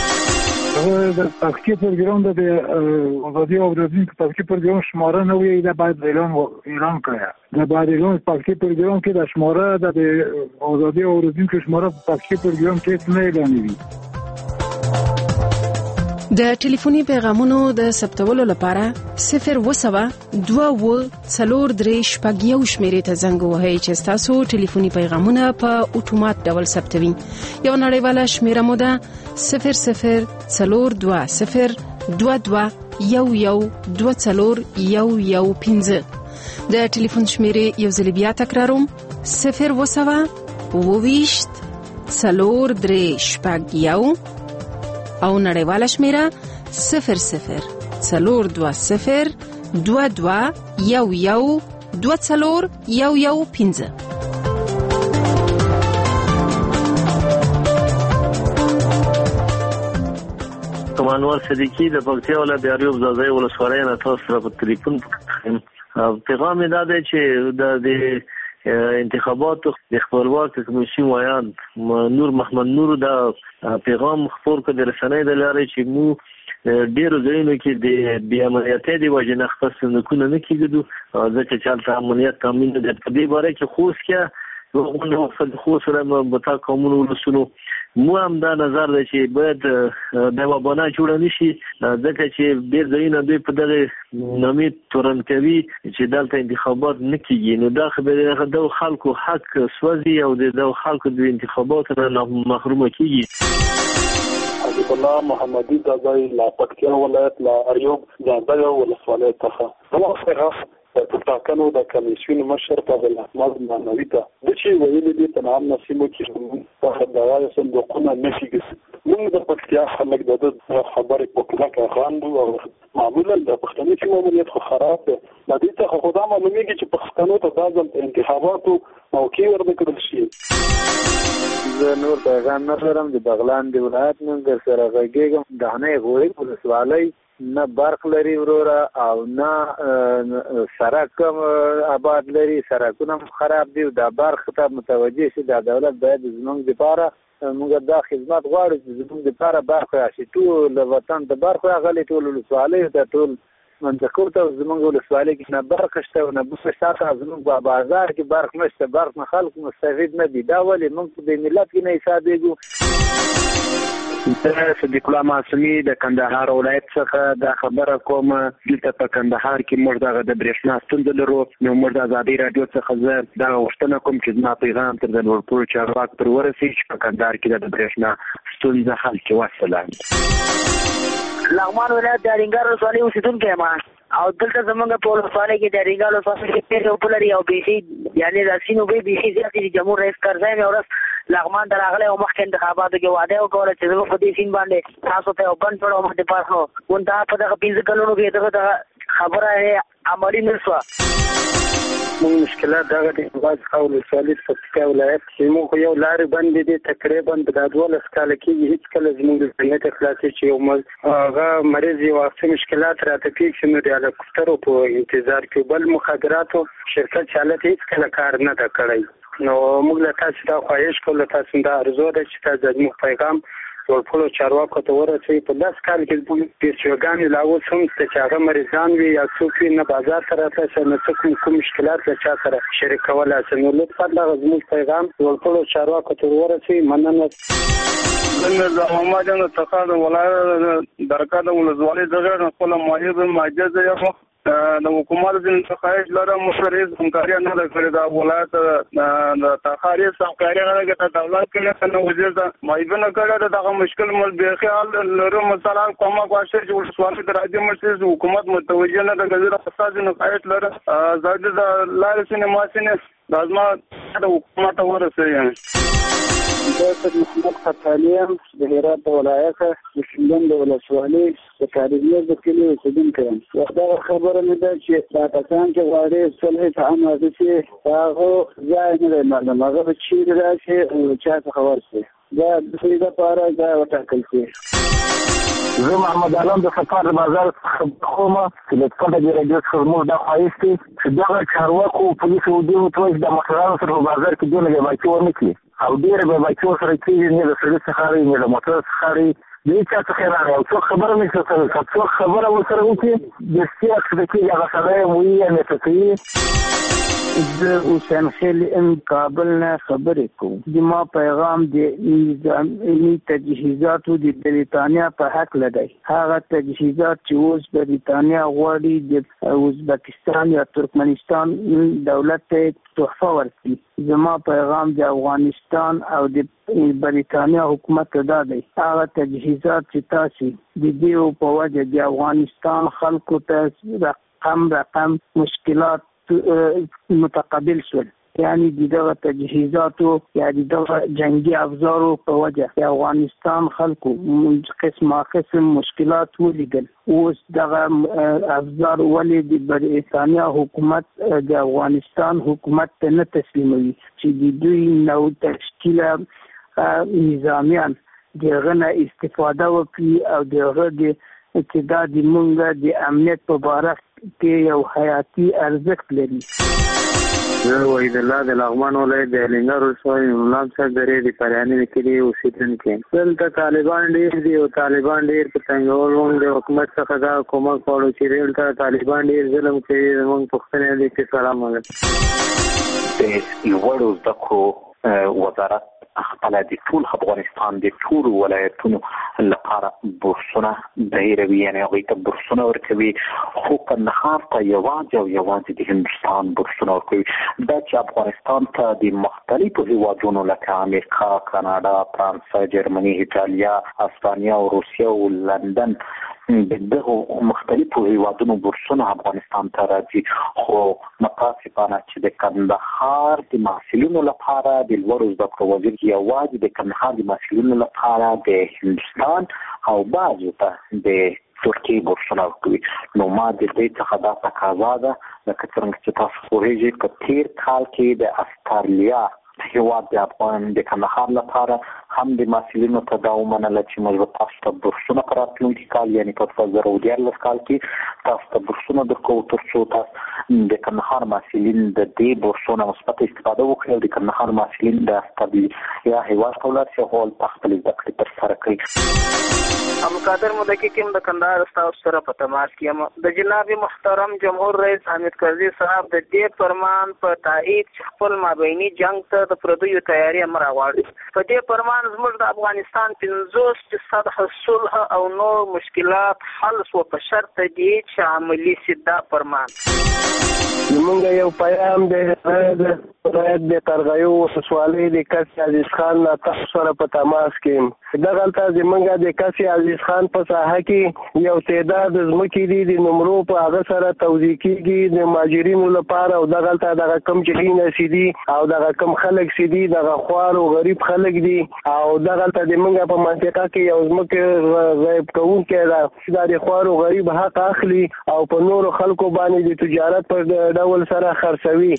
Speaker 9: د پاکستان پروګرام د ازادي او د دین پاکستان پروګرام شماره نه وي دا باید اعلان اعلان کړی. د باید اعلان پاکستان پروګرام کې د شماره د ازادي او د دین کې شماره پاکستان پروګرام کې نه اعلانوي.
Speaker 15: د ټلیفوني پیغامونو د ثبتولو لپاره صفر وسوه دوه و څلور درې شپږ یو شمیرې ته زنګ ووهئ چې ستاسو ټلیفوني پیغامونه په اتومات ډول ثبتوي. یو نړیواله شمیره مو ده صفر صفر څلور دوه صفر دوه دوه یو یو دوه څلور یو یو پنځه. د ټلیفون شمیرې یو ځل بیا تکراروم صفر وسوه اووه ویشت څلور درې شپږ یو او نړیواله شمیره صفر صفر څلور دوه صفر دوه دوه یو یو دوه څلور یو یو پنځه.
Speaker 5: کمانوال صدیقی د پکتیا ولایت د اریوب زازای ولسوالۍ نه تاسو سره په ټلیفون پیغام دا دی چې د انتخاباتو د خپلواک کمیسیون ویان نور محمد نور دا پیغام خبر کړ د رسنۍ د لارې چې مو ډیرو ځایونو کې د بې امنیتۍ د وجې نه خپل صندوقونه نه کېږدو ځکه چې هلته امنیت تامین نه دی. په دې باره کې خوست کې یو غونډه خوست سره بتا قومونو ولسونو مو هم دا نظر دی چې باید د یوه بنا جوړه نه شي ځکه چې ډېر ځایونه دوی په دغې نامې تورن کوي چې دلته انتخابات نه کېږي. نو دا خبرې د خلکو حق سوځي او د دغو خلکو د انتخاباتو نه محرومه کېږي.
Speaker 24: حبیب الله محمدي دا ځای له پکتیا ولایت له اریوب ځانګړې ولسوالۍ څخه په ټاکنو د کمیسیون مشر په احمد معنوي ته د چې ویلي دي په نام نسیمو کې په دغه صندوقونه نشي. موږ د پکتیا خلک د خبرې په کلکه غواړو او معمولا د پښتنو چې ماموریت خو خراب دی. د دې څخه خو دا معلومیږي چې پښتنو ته دا ځل انتخاباتو موقع ورنکړل شي.
Speaker 23: زه نور پیغام نه لرم. د بغلان د ولایت نن در سره غږیږم. دهنې غوړي ولسوالۍ نه برق لري وروره او نه سړک آباد لري. سړکونه خراب دي. دا برق ته متوجه شي. دا دولت باید زموږ لپاره موږ دا خدمت غواړو چې زموږ لپاره برخه راشي ټول وطن د برخه غلي ټول ولسوالۍ د ټول منځکور ته زموږ ولسوالۍ کې نه برخه شته او نه بوسه شته زموږ په بازار کې برخه نشته برخه نه خلک مستفید نه دي دا ولې موږ د ملت کې نه حسابېږو
Speaker 11: زه صدیق الله معصومي د کندهار ولایت څخه دا خبره کوم دلته په کندهار کې موږ دغه د برېښنا ستونزه لرو نو موږ د ازادي رادیو څخه زه دا غوښتنه کوم چې زما پیغام تر د لوړپوړو چارواکو پورې ورسېږي چې په کندهار کې د برېښنا ستونزه حل کړي. والسلام.
Speaker 12: لغمان ولایت د اړینګار ولسوالۍ اوسېدونکی یم او دلته زمونږ په ولسوالۍ کې د اړینګار ولسوالۍ کې ډېرې اوبه لري او بیخي یعنې د سیند اوبه بیخي زیاتې دي. جمهور رئیس کرزی مې ورځ لغمان ته راغلی او مخکې انتخاباتو کې وعده وکړله چې زه به په دې سیند باندې تاسو ته یو بند جوړوم د پاسه منتها په دغه پنځه کلونو کې دغه دغه خبره عملي نه شوه.
Speaker 11: موږ مشکلات دغه د باز او ولسوالۍ په پکتیا ولایت کې موږ یو لارې بندې دي تقریبا د دولس کاله کې هیڅ کله زموږ د انټرنیټ خلاصې چې یو هغه مریض یو څه مشکلات راته پیښ شي نو د هلیکوپټرو په انتظار کې بل مخابراتو شرکت چالت هیڅ کله کار نه ده کړی نو موږ له تاسو دا خواهش کوو له تاسو دا ارزو ده چې تاسو زموږ پیغام ټولو چارواکو ته ورسوي. په داس کال کې پیسوګانې لا اوس هم چې هغه مریضان وي یا څوک وي نه بازار ته راتلی نه څه کوم کوم مشکلات له چا سره شریکولی شي نو لطفا دغه زموږ پیغام ټولو چارواکو ته ورسوي. مننه.
Speaker 13: زه د محمد جان څخه د ولایت درکا د ولسوالۍ څخه خپل ماهر ماجد یم د حکومت د خواهش لرم مشرز همکاري نه کړې دا ولایت د تخاري همکاري نه کړې دولت کې نه وزیر دا مایبه نه کړې دغه مشکل مل به خیال لرم مثلا کومه کوشش چې ولسوالۍ د راځي مرسي حکومت متوجه نه د غزيره فساد نه خواهش لرم زړه د لارې سینما سینې لازمه د حکومت ورسېږي.
Speaker 23: د محمد خطالیم د هرات ولایت د شینډن د ولسوالۍ د کاریزیر د کلي اوسېدونکی یم. دا خبره مې ده چې دا کسان چې غواړي صلح ته هم راځي هغه ځای نه دی معلوم هغه به چیرې راشي او چا څخه ورسي دا د دې لپاره ځای وټاکل شي.
Speaker 14: زه محمد عالم د سفار بازار څخه کوم چې د کډه د رادیو څخه موږ د خواهش دي چې دغه چارواکو پولیسو ودی ټول د مخالفت سره په بازار کې دونه به باکي ورنه کړي او ډېر به باکي سره کېږي نه د سړي څخه لري نه د موټر څخه لري دې چا څخه راغلی او څوک خبره نه کوي څوک خبره ورسره وکړي د سیاق د کې هغه سړی وایي نه څه کوي.
Speaker 23: زه حسین خیل ام کابل نه خبرې کوم. زما پیغام د نظامي تجهیزاتو د بریتانیا په حق لدی. هغه تجهیزات چې اوس بریتانیا غواړي د ازبکستان یا ترکمنستان دولت ته تحفه ورکړي. زما پیغام د افغانستان او د بریتانیا حکومت ته دا دی هغه تجهیزات چې تاسو د دې په وجه د افغانستان خلکو ته رقم رقم مشکلات متقابل شول یعنی دغه تجهیزاتو یا دغه جنگي افزارو په وجه د افغانستان خلکو قسمه قسم مشکلات ولیدل. اوس دغه افزار ولې د بریتانیا حکومت د افغانستان حکومت ته نه تسلیموي چې د دوی نو تشکیل نظامیان دغه نه استفاده وکړي او دغه د ابتداء د مونږ د امنیت په باره کې یو حیاتي ارزښت لري.
Speaker 11: زه وحید الله د لغمان ولایت د اړینګار ولسوالۍ ملام صاحب درې د پریاني کلي اوسېدونکی یم. دلته طالبان ډېر دي او طالبان ډېر په څنګهول د حکومت څخه دا کومک غواړو چې دلته طالبان ډېر ظلم کوي زموږ پوښتنې دي چې سلام علیکم.
Speaker 25: د لوړو زده کړو وزارت خپل د ټول افغانستان د ټول ولایتونو لپاره بورسونه دایروي یعنې هغوی ته بورسونه ورکوي خو کندهار ته یوازې او یوازې د هندوستان بورسونه ورکوي. دا چې افغانستان ته د مختلفو هیوادونو لکه امریکا، کاناډا، فرانسه، جرمني، ایټالیا، اسپانیا او روسیه او لندن د دغو مختلفو هیوادونو بورسونه افغانستان ته راځي خو متاسفانه چې د کندهار د محصلینو لپاره د لوړو زده کړو وزیر یوازې د کندهار د محصلینو لپاره د هندوستان او بعضو ته د ترکیې بورسونه ورکوي. نو ما د دې څخه دا تقاضا ده لکه څرنګه چې تاسو پوهېږئ که تېر کال کې د استرالیا هیواد د افغان د کندهار لپاره هم د محصلینو ته دا ومنله چې موږ تاسو ته بورسونه په راتلونکي کال یعنی په دوه زره دیارلس کال کې تاسو ته بورسونه درکوو تر څو تاسو د کندهار محصلین د دې بورسونو مثبت استفاده وکړي او د کندهار محصلین د استابیل یا هیواد ته ولاړ شي او په خپل زده کړې ترسره کړي.
Speaker 2: ابوقادر مدکی کې د کندهار استاد سره په تماس کې یم. د جناب محترم جمهور رئیس حامد کرزي صاحب د دې فرمان په تایید خپل مابینی جنگ ته د پردیو تیاری امر غواړي. په دې فرمان زموږ د افغانستان پنځوس فیصد صلح او نور مشکلات حل شو په شرط دی چې عملی شي دا فرمان.
Speaker 10: زمونږ یو پیغام دی د ولایت د قرغیو ولسوالۍ د کسي عزیز خان نه تاسو سره په تماس کې یم. دغلته زمونږ د کسي عزیز خان په ساحه کې یو تعداد ځمکې دي د نمرو په هغه سره توزیع کېږي د مهاجرینو لپاره او دغلته دغه کم چې هینه سي او دغه کم خلک سي دي دغه خوار او غریب خلک دي او دغلته زمونږ په منطقه کې یو ځمکې غیب کوونکی ده د خوار او غریب حق اخلي او په نورو خلکو باندې د تجارت په ډول سره خرڅوي.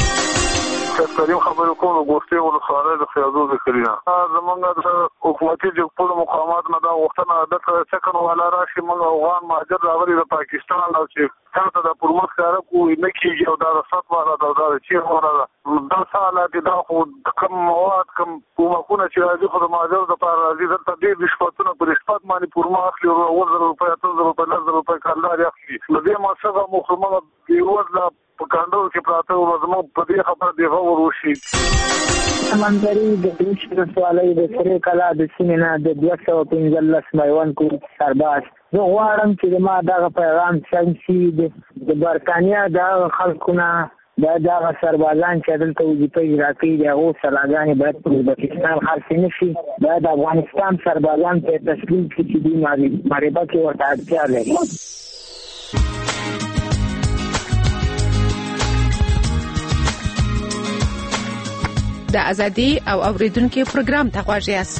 Speaker 24: کریم خبرې کوم ګوستې ولسوالۍ د خیازو ذکریا زمونږ د حکومتي جګپوړو مقامات نه دا غوښتنه ده چې سکن والا راشي موږ افغان مهاجر راغلي د پاکستان او چې تاسو د پرمخ کار کوو نه کیږي او دا د سات والا دا د چیر والا دا ساله د دا خو کم مواد کم کومه چې راځي خو د مهاجر د پر راځي دلته ډېر نسبتونه پر نسبت باندې پرمخ اخلي او ور زر روپیا اتو زر روپیا لس زر روپیا کاندار اخلي نو دې مصرف مو خو موږ دیوځ په کاندو کې پراته او زموږ په دې خبره دی غوړ وشي.
Speaker 17: سمندري د دوش ولسوالۍ د سره کلا د سیمه د دوه سوه پنځلس میوان کو سرباز زه غواړم چې ما دغه پیغام څنګه د برتانیا د خلکونه دا دغه سربازان چې دلته وظیفه اجرا کوي د هغو سلاګانې باید په ازبکستان خرڅ نه شي دا د افغانستان سربازان په تشکیل کې چې دوی معربه کې ورته اړتیا لري.
Speaker 15: د ازادي او اوریدونکو پروګرام ته غواړئ یاست.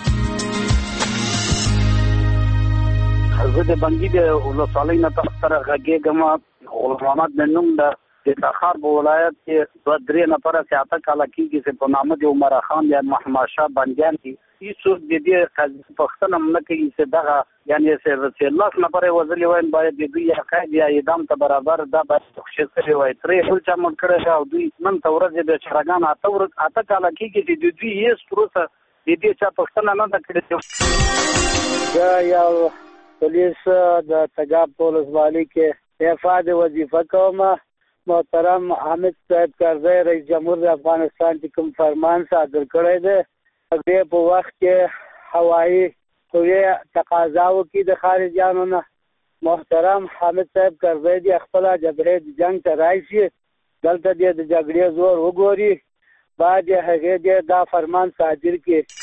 Speaker 22: زه د بنګي د ولسوالۍ نه تاسو سره غږیږم. غلام محمد نوم د تخار په ولایت کې دوه درې نفره سیاته کاله کېږي چې په نامه د عمر خان یا محمد شاه بنګیان دي هیڅوک د دې پښتنه نه کوي چې دغه یعنی چې لاس نفره وزلي وای باید د دوی یا قید یا اعدام ته برابر دا باید تخصیص کړي وای ترې ټول چا مونږ کړی او دوی نن ته ورځ د چرګان اته ورځ اته کاله کېږي چې د دوی هیڅ پروسه د دې چا پښتنه نه کړي.
Speaker 23: دا یو پولیس د تګاب ولسوالۍ کې افاد وظیفه کوم. محترم حامد صاحب کرزی رئیس جمهور د افغانستان چې کوم فرمان صادر کړی دی هغه په وخت کې هوایي قوې تقاضا وکړي د خارجيانو نه. محترم حامد صاحب کرزی دی خپل جګړې د جنگ ته راشي دلته د جګړې زور وګوري بعد هغه دی دا فرمان صادر کړي.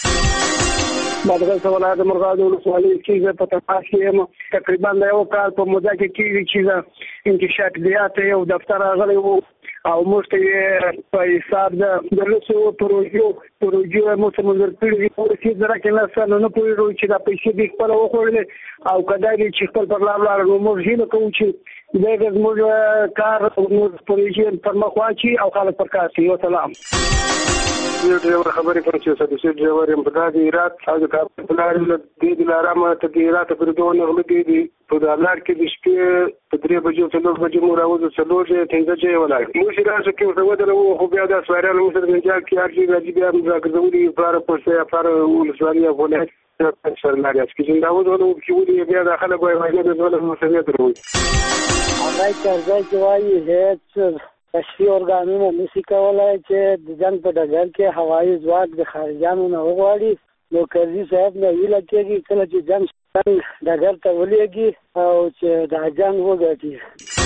Speaker 10: مدغه ولایت مرغاد ولسوالۍ کې په تاسو کې تقریبا یو کال په موده کې کېږي چې انتشاق دیات یو دفتر راغلی وو او موږ ته په حساب د لسو پروژو پروژو مو څه منظر کړی او چې درکه نه سره نه پوهیږو چې دا پیسې به خپل وخورل او کدا چې خپل پر لار لار نو موږ هیله کوو چې دغه موږ کار او موږ پروژې پر مخ واچي او خلک پر کار کوي. سلام
Speaker 24: یو ډیور خبرې کوم چې سدسي ډیور هم په دې رات او د کاپلار د دې لارامه ته دې رات پر دوه نه غلطي دي په دلار کې د شپې په درې بجو ته نو بجو مو راوځو څلور ته ته ولاړ مو چې راځي کې څه ودرو خو بیا د سوارل مو سره ځل کې ارجی راځي بیا موږ ګرځولي پر پوسه پر ولسوالۍ افغانه په سرلاري چې دا وځو چې ودی بیا داخله کوي وایي د دولت مسؤلیت وروي.
Speaker 23: هغه څنګه چې وایي هیڅ تشریح ارګانونه نشي کولای چې د جنگ په ډګر کې هوایي ځواک د خارجيانو نه وغواړي. نو کرزي صاحب نه ویل کېږي کله چې جنگ ډګر ته ولېږي او چې دا جنگ وګټي.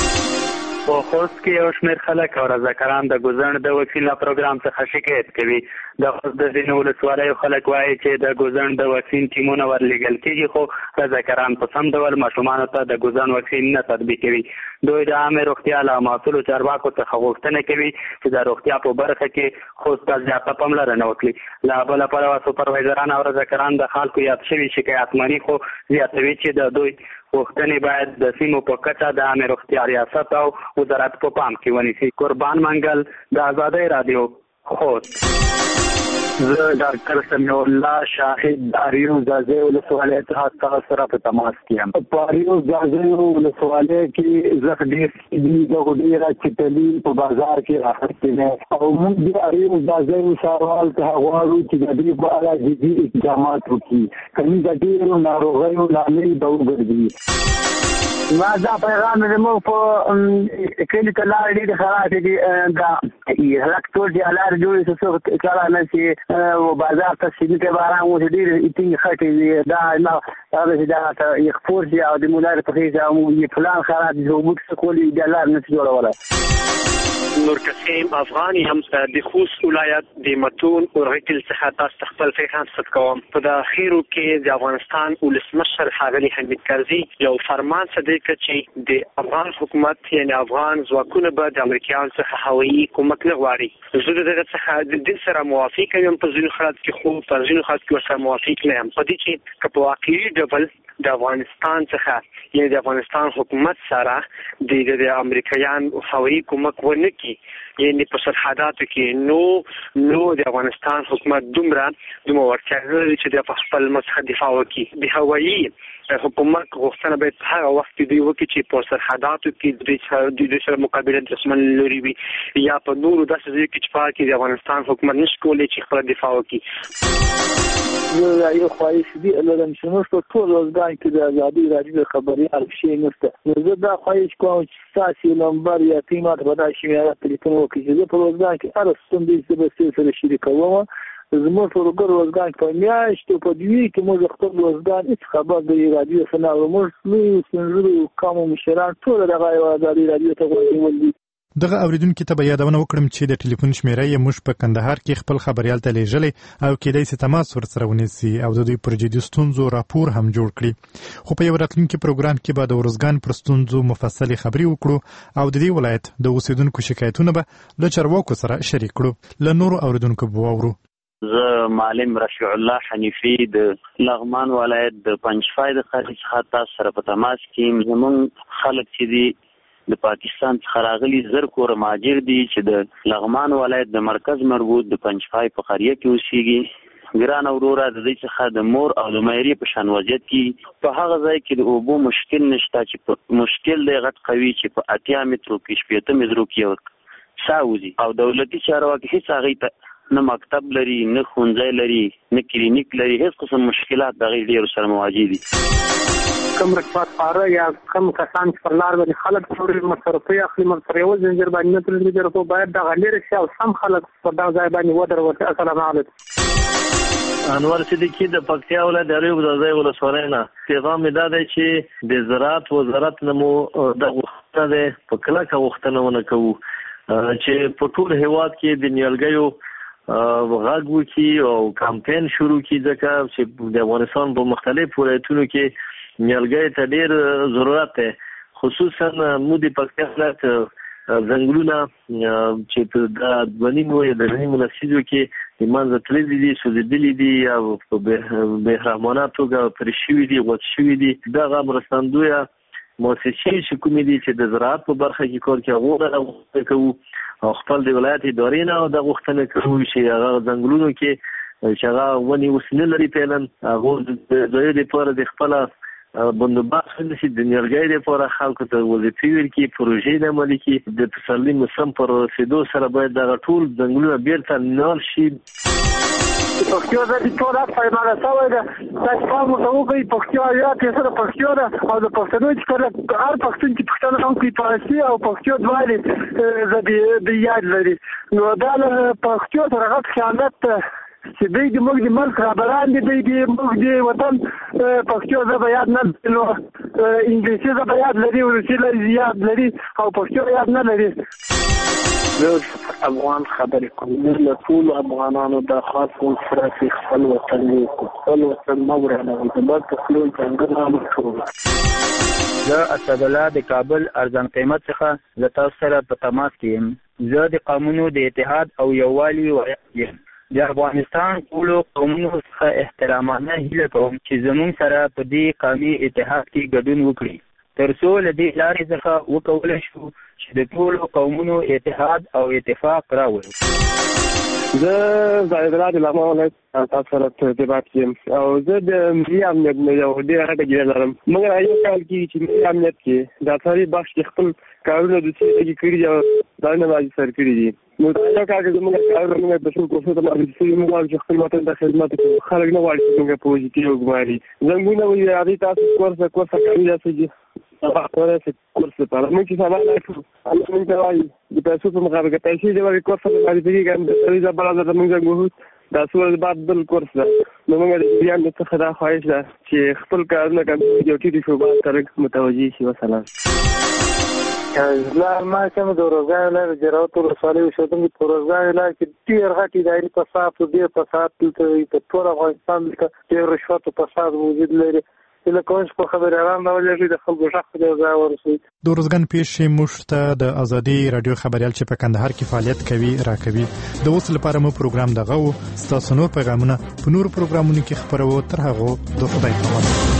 Speaker 18: په خوست کې یو شمېر خلک او رضاکاران د ګوزڼ د وکسین پروګرام څخه شکایت کوي. د خوست د ځینو ولسوالیو خلک وایي چې د ګوزڼ د وکسین ټیمونه ورلېږل کېږي خو رضاکاران په سم ډول ماشومانو ته د ګوزڼ وکسین نه تطبیقوي. دوی د عامه روغتیا له مسؤلو چارواکو څخه غوښتنه کوي چې د روغتیا په برخه کې خوست ته زیاته پاملرنه وکړي. له بله پلوه سوپروایزران او رضاکاران د خلکو یاد شوي شکایت مني خو زیاتوي چې د دوی غوښتنې باید د سیمو په کچه د عامه روغتیا ریاست او وزارت په پام کې ونیسي. قربان منګل د آزادۍ رادیو
Speaker 24: خوست. زه ډاکټر سمیع الله شاهد د اریوب ځاځي ولسوالۍ څخه تاسو سره په تماس کې یم. په اریوب ځاځي ولسوالۍ کې زه ډېر دي د ډېر چټلي په بازار کې راخستې نه او موږ د اریوب ځاځي سروال ته غواړو چې د دې په اړه جدي اقدامات وکړي. کله د ډېرو ناروغیو لامل به وګرځي. ما دا پیغام زموږ په کلي ته لارې ډېرې خرابې دي. دا هلک ټول دي لارې جوړې چې څوک کله نه شي بازار ته سیدي ته باران اوس ډېرې ټینګې خټې دي. دا نه هغه چې دا یخپور شي او د مولارې په خېږه او پلان خراب دي. زموږ څه کولی دا لار نه شي جوړولی.
Speaker 1: نور قسیم افغان یم د خوست ولایت د متون اورغتل څخه تاسو خپل پیغام ست کوم. په د اخیرو کې د افغانستان ولسمشر ښاغلي حمید کرزي یو فرمان صادر کړ چې د افغان حکومت یعنی افغان ځواکونه به د امریکایانو څخه هوایي کومک نه غواړي. زه د دغه څخه د دې سره موافق یم. په ځینو حالات کې خو په ځینو حالات کې ورسره موافق نه یم. په دې چې که په واقعي ډول د افغانستان څخه یعنی د افغانستان حکومت سره د د امریکایان هوایي کومک ونه کړي یعنی په سرحداتو کې نو نو د افغانستان حکومت دومره دومره ورته لري چې د خپل مذهب دفاع وکړي. د هوایي حکومت غوښتنه باید هغه وخت دی وکړي چې په سرحداتو کې د دې سره مقابله دښمن لري وي یا په نورو داسې ځایو کې چې پاکي د افغانستان حکومت نشي کولی چې خپل دفاع وکړي.
Speaker 3: زه یو خواهش دي لرم چې موږ په ټول ورځ کې د ازادي راډیو خبريال شي نشته. زه دا خواهش کوم چې تاسو نمبر یا ټیمات ودا شي یا ټلیفون وکړي. زه په ورځ کې هر ستونزې به سره شریکوم. زموږ ټولګر روزګان په میاشتو په دوی کې موږ خپل روزګان هیڅ خبر د رادیو سره او موږ نو سنجرو کوم مشران ټول دغه ازادي رادیو ته ولې
Speaker 16: دغه اوریدونکو ته به یادونه وکړم چې د ټلیفون شمیره یې موږ په کندهار کې خپل خبريال ته لیږلې او کېدای شي تماس ورسره ونیسي او د دوی پر جدي ستونزو راپور هم جوړ کړي. خو په یو راتلونکي پروګرام کې به د ورزګان پر ستونزو مفصلې خبري وکړو او د دې ولایت د اوسیدونکو شکایتونه به له چارواکو سره شریک کړو. له نورو اوریدونکو به واورو.
Speaker 19: زه معلم رفیع الله حنیفی د لغمان ولایت د پنجفای د خارج څخه تاسو سره په تماس کې زموږ خلک چې دي د پاکستان څخه راغلي زر کور مهاجر دي چې د لغمان ولایت د مرکز مربوط د پنجفای په قريه کې اوسېږي. ګران اوروره د دې څخه د مور او د مېری په شان وضعیت کې په هغه ځای کې د اوبو مشکل نشته چې مشکل دی غټ قوي چې په اتیا مترو کې شپېته مترو کې ساوزي او دولتي چارواکي هیڅ هغه ته نه مکتب لري نه ښوونځی لري نه کلینیک لري. هیڅ قسم مشکلات دغه ډېر سره مواجه دي.
Speaker 11: کم رکبات پاره یا کم کسان چې پر لار باندې خلک ټول مصرفي اخلي مصرفي یو زنجیر باندې نه تللی درته باید د غلیر شي او سم خلک په دا ځای باندې ودر ورته. السلام علیکم.
Speaker 5: انور صدیقی د پکتیا ولایت د اریوب ځاځي ولسوالۍ نه. پیغام دا دی چې د زراعت وزارت نه مو د غوښتنه ده په کلکه غوښتنه ونه کوو چې په ټول هیواد کې د نیالګیو غږ وکړي او کمپاین شروع کړي ځکه چې د افغانستان په مختلفو ولایتونو کې نیالګي ته ډېر ضرورت دی. خصوصا مو د پکتیا ولایت ځنګلونه چې د دوه یا د نیمو لسیزو کې د منځه تللي دي سوځېدلي دي او په بېرحمانه توګه پرې شوي دي غوڅ شوي دي. دغه مرستندویه مؤسسې چې کومې دي چې د زراعت په برخه کې کار کوي هغه غوښتنه کوو او خپل د ولایت ادارې نه د غوښتنه کوي چې هغه ځنګلونو کې چې هغه ونې اوس نه لري فعلا هغه د ځای لپاره د خپل بندوبست ونشي د نیالګي لپاره خلکو ته وظیفې ورکړي پروژې د عملي کې د تسلي موسم پر رسیدو سره باید دغه ټول ځنګلونه بیرته نال شي.
Speaker 11: پښتو د ټول افغانانو سره د تاسو ته وګورئ پښتو یا تاسو پښتو ده او د پښتو چې کله هر پښتون چې پښتون هم کوي پارسي او پښتو دواړي د د یاد لري نو دا پښتو سره غوښتل خیانت چې دوی د موږ د ملک رهبران دي دوی د موږ د وطن پښتو ژبه یاد نه نو انګلیسي ژبه یاد لري روسي لري یاد لري او پښتو یاد نه لري.
Speaker 3: زه افغان خبرې کوم له ټول افغانانو د خاص سره خپل وطن یو خپل وطن مورانه د بل تخلون څنګه نام شو.
Speaker 20: زه اسد الله د کابل ارزان قیمت څخه له تاسو سره په تماس کې یم. زه د قانونو د اتحاد او یووالي ویاړ یم. د افغانستان ټول قومونو څخه احترامانه هیله کوم چې زموږ سره په دې قومي اتحاد کې ګډون وکړي تر څو له دې لارې څخه وکولی شو چې د ټولو قومونو اتحاد او اتفاق راوړو.
Speaker 10: زه زاهد راج لغمان ولایت تاسو سره ارتباط یم او زه د ملي امنیت نه یو ډېره غټه ګیره لرم. موږ یو کال کې چې ملي امنیت کې د اثري بخش خپل کارونه د څه کې کړي او دا نه راځي سر کړي دي. نو دا یو کال کې موږ کارونه موږ د څو کوڅو ته باندې چې موږ چې خپل وطن د خدمت کوو خلک نه وایي چې موږ پوزټیو وګوري زموږ نو یادي تاسو کورس کورس کوي چې هغه کورس کورس په اړه موږ چې سبا نه کوو الله موږ ته وایي د پیسو په مقابل کې پیسې دی ورکړي کورس په اړه دې کې د ریزه بل د موږ غوښت دا څول بعد بل کورس ده. نو موږ د بیان څخه دا خواهش ده چې خپل کارونه کوي یو ټی شو با ترک متوجي شي. وسلام.
Speaker 23: لا ما کوم د روزګار لپاره جراوت ولسوالۍ اوسېدونکي په روزګار لپاره کې ډېر غټ اداري فساد او ډېر فساد په ټول افغانستان کې ډېر رشوت او فساد موجود لري. له کوم په خبره روان دا ولې د خلکو شخص د ځای ورسوي.
Speaker 16: د روزګان پیښې مشته د ازادي رادیو خبريال چې په کندهار کې فعالیت کوي راکوي. د اوس لپاره مو پروګرام دغه و. ستاسو نور پیغامونه په نور پروګرامونو کې خبرو تر هغه د خدای په امان.